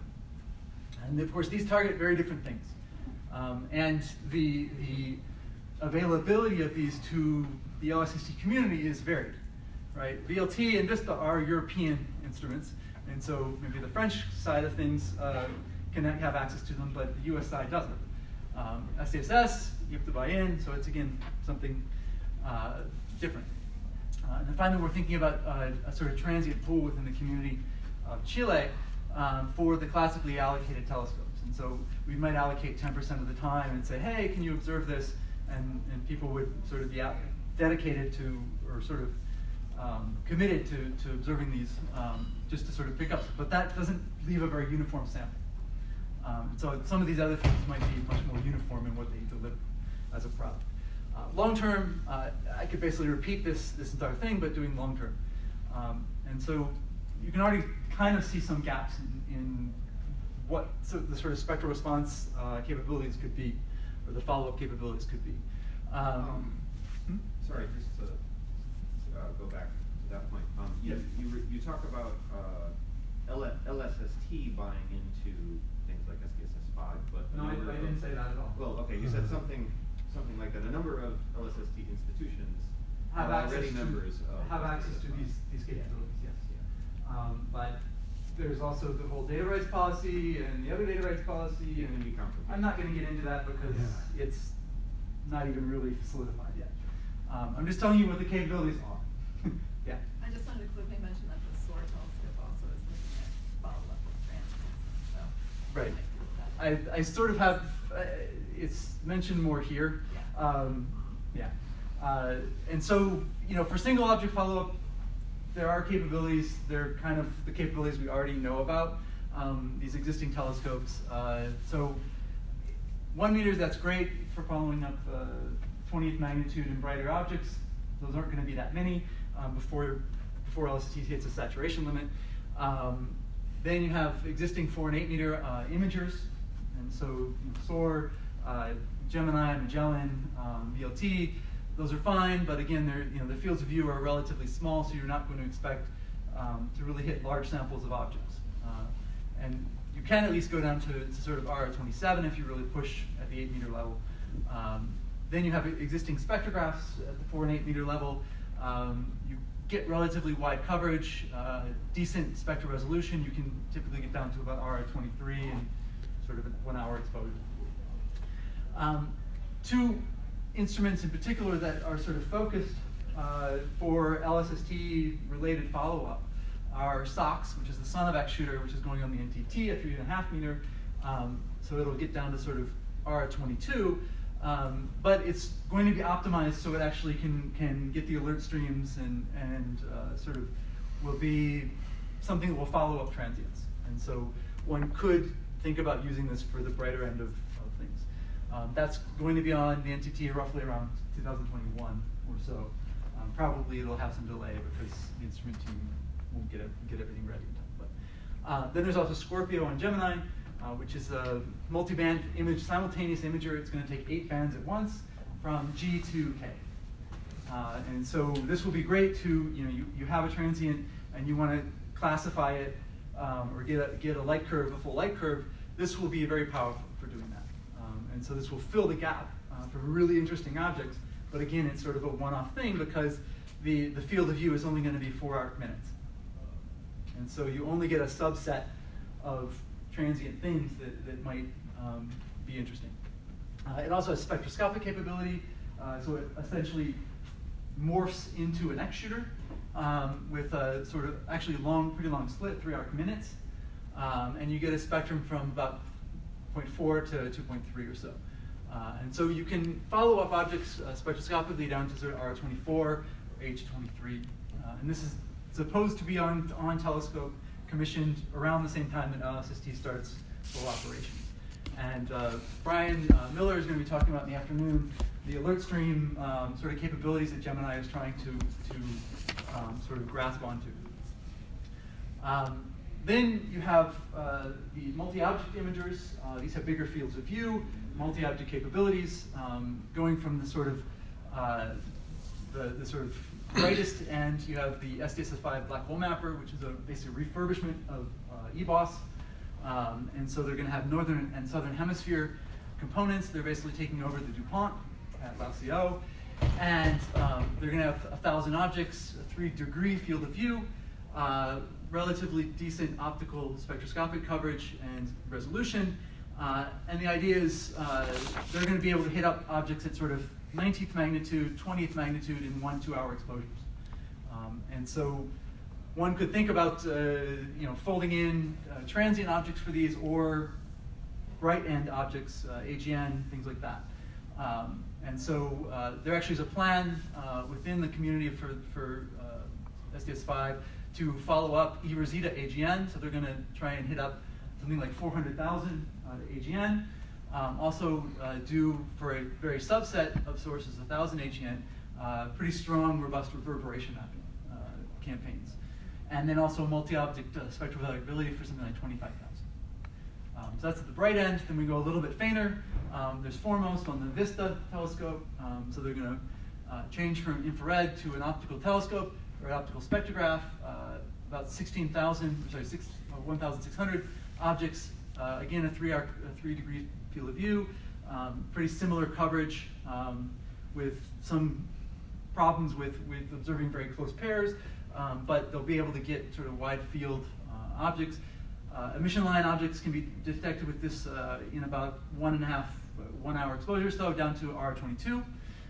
And of course, these target very different things. Um, and the, the availability of these to the L S S T community is varied, right? V L T and Vista are European instruments, and so maybe the French side of things uh, can have access to them, but the U S side doesn't. Um, S D S S, you have to buy in, so it's again something uh, different. Uh, and then finally, we're thinking about uh, a sort of transient pool within the community of Chile um, for the classically allocated telescopes. And so we might allocate ten percent of the time and say, hey, can you observe this? And, and people would sort of be out dedicated to, or sort of um, committed to, to observing these um, just to sort of pick up. But that doesn't leave a very uniform sample. Um, so some of these other things might be much more uniform in what they deliver as a product. Uh, long term, uh, I could basically repeat this, this entire thing, but doing long term. Um, and so you can already kind of see some gaps in, in what so the sort of spectral response uh, capabilities could be, or the follow-up capabilities could be. Um, um, hmm? Sorry, just to uh, go back to that point. Um, you, yes. you, you talk about uh, L S S T buying into things like S D S S five, but no, I, I didn't say that at all. Well, okay, you said something something like that. A number of L S S T institutions have are access already to, members of have access to these these capabilities. Yes, yeah. Um, but there's also the whole data rights policy and the other data rights policy, and I'm not going to get into that because yeah. it's not even really solidified yet. Um, I'm just telling you what the capabilities are. Yeah. I just wanted to quickly mention that the SOAR telescope also is looking at follow-up with transients. So right. I, I sort of have, uh, it's mentioned more here. Yeah. Um, yeah. Uh, and so, you know, for single object follow-up, there are capabilities. They're kind of the capabilities we already know about. um, these existing telescopes. Uh, so one meter, that's great for following up uh, twentieth magnitude and brighter objects. Those aren't going to be that many um, before, before L S S T hits a saturation limit. Um, then you have existing four and eight meter uh, imagers. And so you know, SOAR, uh, Gemini, Magellan, um, V L T, those are fine, but again, they're, you know, the fields of view are relatively small, so you're not going to expect um, to really hit large samples of objects. Uh, and you can at least go down to, to sort of R twenty-seven if you really push at the eight meter level. Um, then you have existing spectrographs at the four and eight meter level. Um, you get relatively wide coverage, uh, decent spectral resolution. You can typically get down to about R twenty-three and sort of a one hour exposure. Um, two instruments in particular that are sort of focused uh, for L S S T related follow-up are SOX, which is the Sonovac shooter, which is going on the N T T at three and a half meter. Um, so it'll get down to sort of R twenty-two, um, but it's going to be optimized so it actually can, can get the alert streams and, and uh, sort of will be something that will follow up transients. And so one could think about using this for the brighter end of, of things. Um, that's going to be on the N T T roughly around two thousand twenty-one or so. Um, probably it'll have some delay because the instrument team won't get, it, get everything ready in time. But, uh, then there's also Scorpio on Gemini, uh, which is a multi-band image, simultaneous imager. It's going to take eight bands at once from G to K. Uh, and so this will be great to, you know, you, you have a transient and you want to classify it um, or get a, get a light curve, a full light curve. This will be very powerful for doing that. Um, and so this will fill the gap uh, for really interesting objects. But again, it's sort of a one-off thing because the, the field of view is only going to be four arc minutes. And so you only get a subset of transient things that, that might um, be interesting. Uh, it also has spectroscopic capability. Uh, so it essentially morphs into an X shooter um, with a sort of actually long, pretty long slit, three arc minutes. Um, and you get a spectrum from about zero point four to two point three or so. Uh, and so you can follow up objects uh, spectroscopically down to sort of R twenty-four or H twenty-three. Uh, and this is supposed to be on, on telescope, commissioned around the same time that L S S T starts full operations. And uh, Brian uh, Miller is going to be talking about in the afternoon the alert stream um, sort of capabilities that Gemini is trying to, to um, sort of grasp onto. Um, then you have uh, the multi-object imagers. Uh, these have bigger fields of view, multi-object capabilities, um, going from the sort of uh, the, the sort of brightest end. You have the S D S S five black hole mapper, which is a basic refurbishment of uh, E B O S. Um, and so they're going to have northern and southern hemisphere components. They're basically taking over the DuPont at LaCio. And um, they're going to have a thousand objects, a three degree field of view, uh, relatively decent optical spectroscopic coverage and resolution. Uh, and the idea is uh, they're going to be able to hit up objects at sort of nineteenth magnitude, twentieth magnitude in one, two hour exposures. Um, and so one could think about uh, you know, folding in uh, transient objects for these or bright end objects, uh, A G N, things like that. Um, and so uh, there actually is a plan uh, within the community for, for uh, S D S five to follow up E Rosita A G N. So they're going to try and hit up something like four hundred thousand uh, A G N. Um, also uh, do for a very subset of sources, one thousand A G N, uh, pretty strong, robust reverberation mapping uh, campaigns. And then also multi-object uh, spectral variability for something like twenty-five thousand. Um, so that's at the bright end. Then we go a little bit fainter. Um, there's Foremost on the Vista telescope. Um, so they're going to uh, change from infrared to an optical telescope or an optical spectrograph. Uh, about sixteen thousand, sorry, six, uh, one thousand six hundred objects. Uh, again, a three arc, a three degree field of view. Um, pretty similar coverage um, with some problems with, with observing very close pairs. Um, but they'll be able to get sort of wide field uh, objects. Uh, emission line objects can be detected with this uh, in about one and a half, uh, one hour exposure, so down to R twenty-two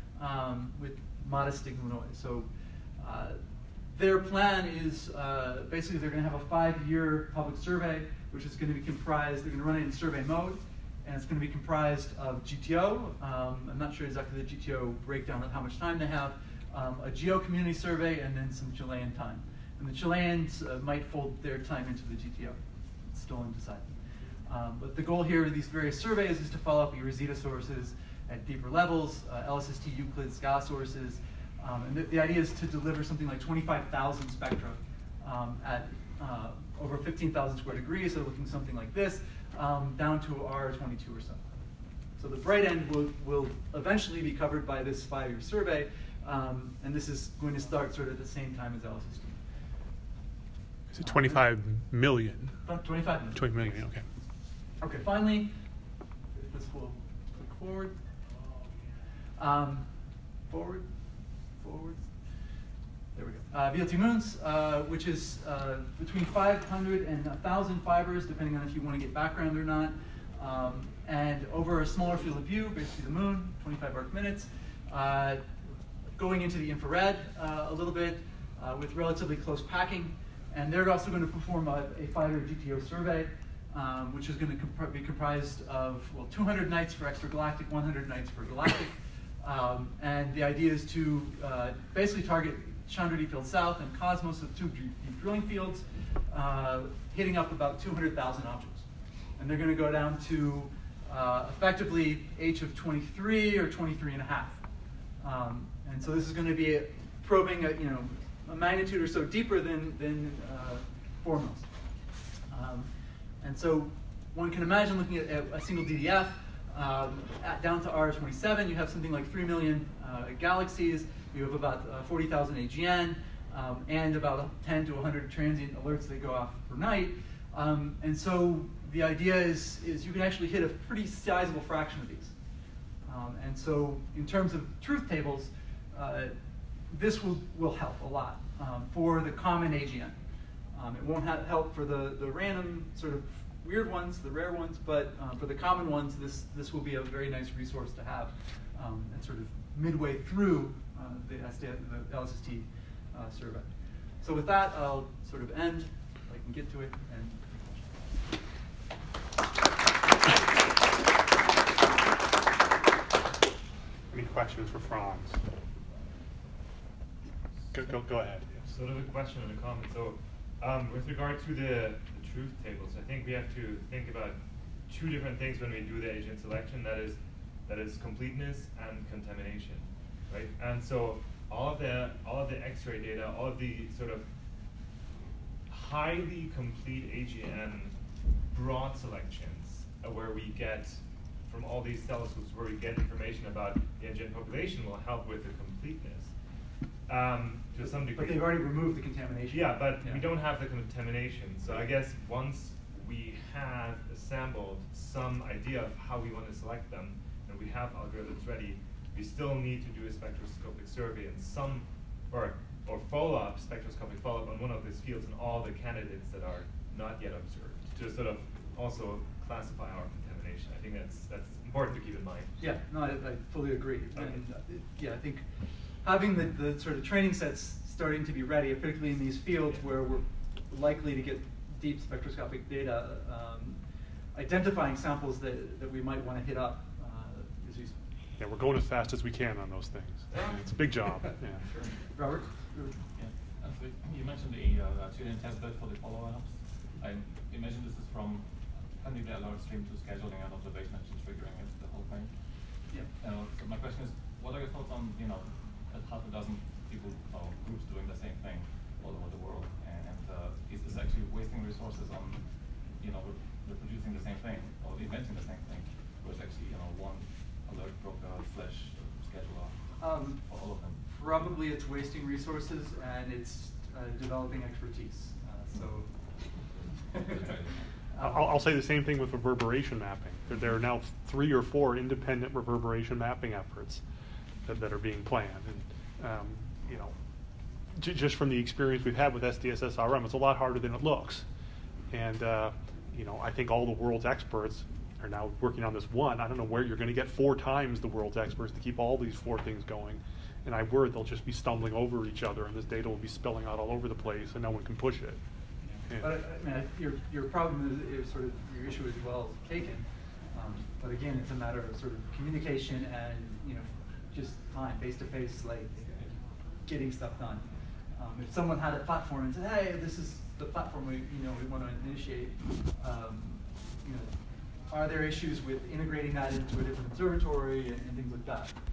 um, with modest signal noise. So uh, their plan is uh, basically they're going to have a five-year public survey, which is going to be comprised, they're going to run it in survey mode, and it's going to be comprised of G T O. Um, I'm not sure exactly the G T O breakdown of how much time they have. Um, a geo community survey, and then some Chilean time. And the Chileans uh, might fold their time into the G T O. still undecided. Um, but the goal here of these various surveys is to follow up your Rosetta sources at deeper levels, uh, L S S T, Euclid, S C A sources. Um, and the, the idea is to deliver something like twenty-five thousand spectra um, at uh, over fifteen thousand square degrees, so looking something like this, um, down to R twenty-two or so. So the bright end will, will eventually be covered by this five-year survey, um, and this is going to start sort of at the same time as L S S T. Is it twenty-five million? Uh, twenty-five million. twenty million, okay. Okay, finally, if this will click forward. Um, forward, forward. There we go. Uh, V L T Moons, uh, which is uh, between five hundred and one thousand fibers, depending on if you want to get background or not. Um, and over a smaller field of view, basically the moon, twenty-five arc minutes. Uh, going into the infrared uh, a little bit uh, with relatively close packing. And they're also going to perform a, a five-year G T O survey, um, which is going to comp be comprised of, well, two hundred nights for extragalactic, one hundred nights for galactic. Um, and the idea is to uh, basically target Chandra Deep Field South and Cosmos with two deep drilling fields, uh, hitting up about two hundred thousand objects. And they're going to go down to uh, effectively H of twenty-three or twenty-three and a half. Um, and so this is going to be a, probing a, you know, a magnitude or so deeper than, than uh, foremost. Um, and so one can imagine looking at, at a single D D F, um, at, down to R twenty-seven, you have something like three million uh, galaxies, you have about uh, forty thousand A G N, um, and about ten to one hundred transient alerts that go off per night. Um, and so the idea is, is you can actually hit a pretty sizable fraction of these. Um, and so in terms of truth tables, uh, this will, will help a lot um, for the common A G N. Um, it won't have help for the, the random sort of weird ones, the rare ones, but uh, for the common ones, this, this will be a very nice resource to have um, and sort of midway through uh, the, the L S S T uh, survey. So with that, I'll sort of end, if I can get to it. And any questions for Franz? Go, go, go ahead. Sort of a question and a comment. So um, with regard to the, the truth tables, I think we have to think about two different things when we do the agent selection. That is, that is completeness and contamination, right? And so all of the all of the X-ray data, all of the sort of highly complete A G N broad selections, uh, where we get from all these telescopes, where we get information about the A G N population, will help with the completeness. Um, to some degree. But they've already removed the contamination. Yeah, but yeah. we don't have the contamination. So I guess once we have assembled some idea of how we want to select them, and we have algorithms ready, we still need to do a spectroscopic survey and some, or or follow-up, spectroscopic follow-up on one of these fields and all the candidates that are not yet observed, to sort of also classify our contamination. I think that's that's important to keep in mind. Yeah, no, I, I fully agree. Okay. And, uh, yeah, I think having the, the sort of training sets starting to be ready, particularly in these fields where we're likely to get deep spectroscopic data, um, identifying samples that, that we might want to hit up uh, is useful. Yeah, we're going as fast as we can on those things. It's a big job. Yeah. Sure. Robert? Yeah. And so you mentioned the uh, Turing test bed for the follow-ups. I imagine this is from handing the alert stream to scheduling and observation and just triggering it, the whole thing. Yeah. Uh, so my question is, what are your thoughts on, you know, that half a dozen people or groups doing the same thing all over the world, and uh, is this actually wasting resources on, you know, reproducing the same thing or inventing the same thing, or is actually, you know, one alert broker slash scheduler Um, for all of them? Probably it's wasting resources and it's uh, developing expertise. Uh, so. I'll, I'll say the same thing with reverberation mapping. There, there are now three or four independent reverberation mapping efforts that, that are being planned. And, um, you know, j just from the experience we've had with S D S S R M, it's a lot harder than it looks. And, uh, you know, I think all the world's experts are now working on this one. I don't know where you're going to get four times the world's experts to keep all these four things going. And I worry they'll just be stumbling over each other, and this data will be spilling out all over the place, and no one can push it. Yeah. But I mean, I, your your problem is, is sort of your issue is well taken. Um, but again, it's a matter of sort of communication and, you know, just time, face to face, like getting stuff done. Um, if someone had a platform and said, "Hey, this is the platform we, you know, we want to initiate. Um, you know, are there issues with integrating that into a different observatory and, and things like that?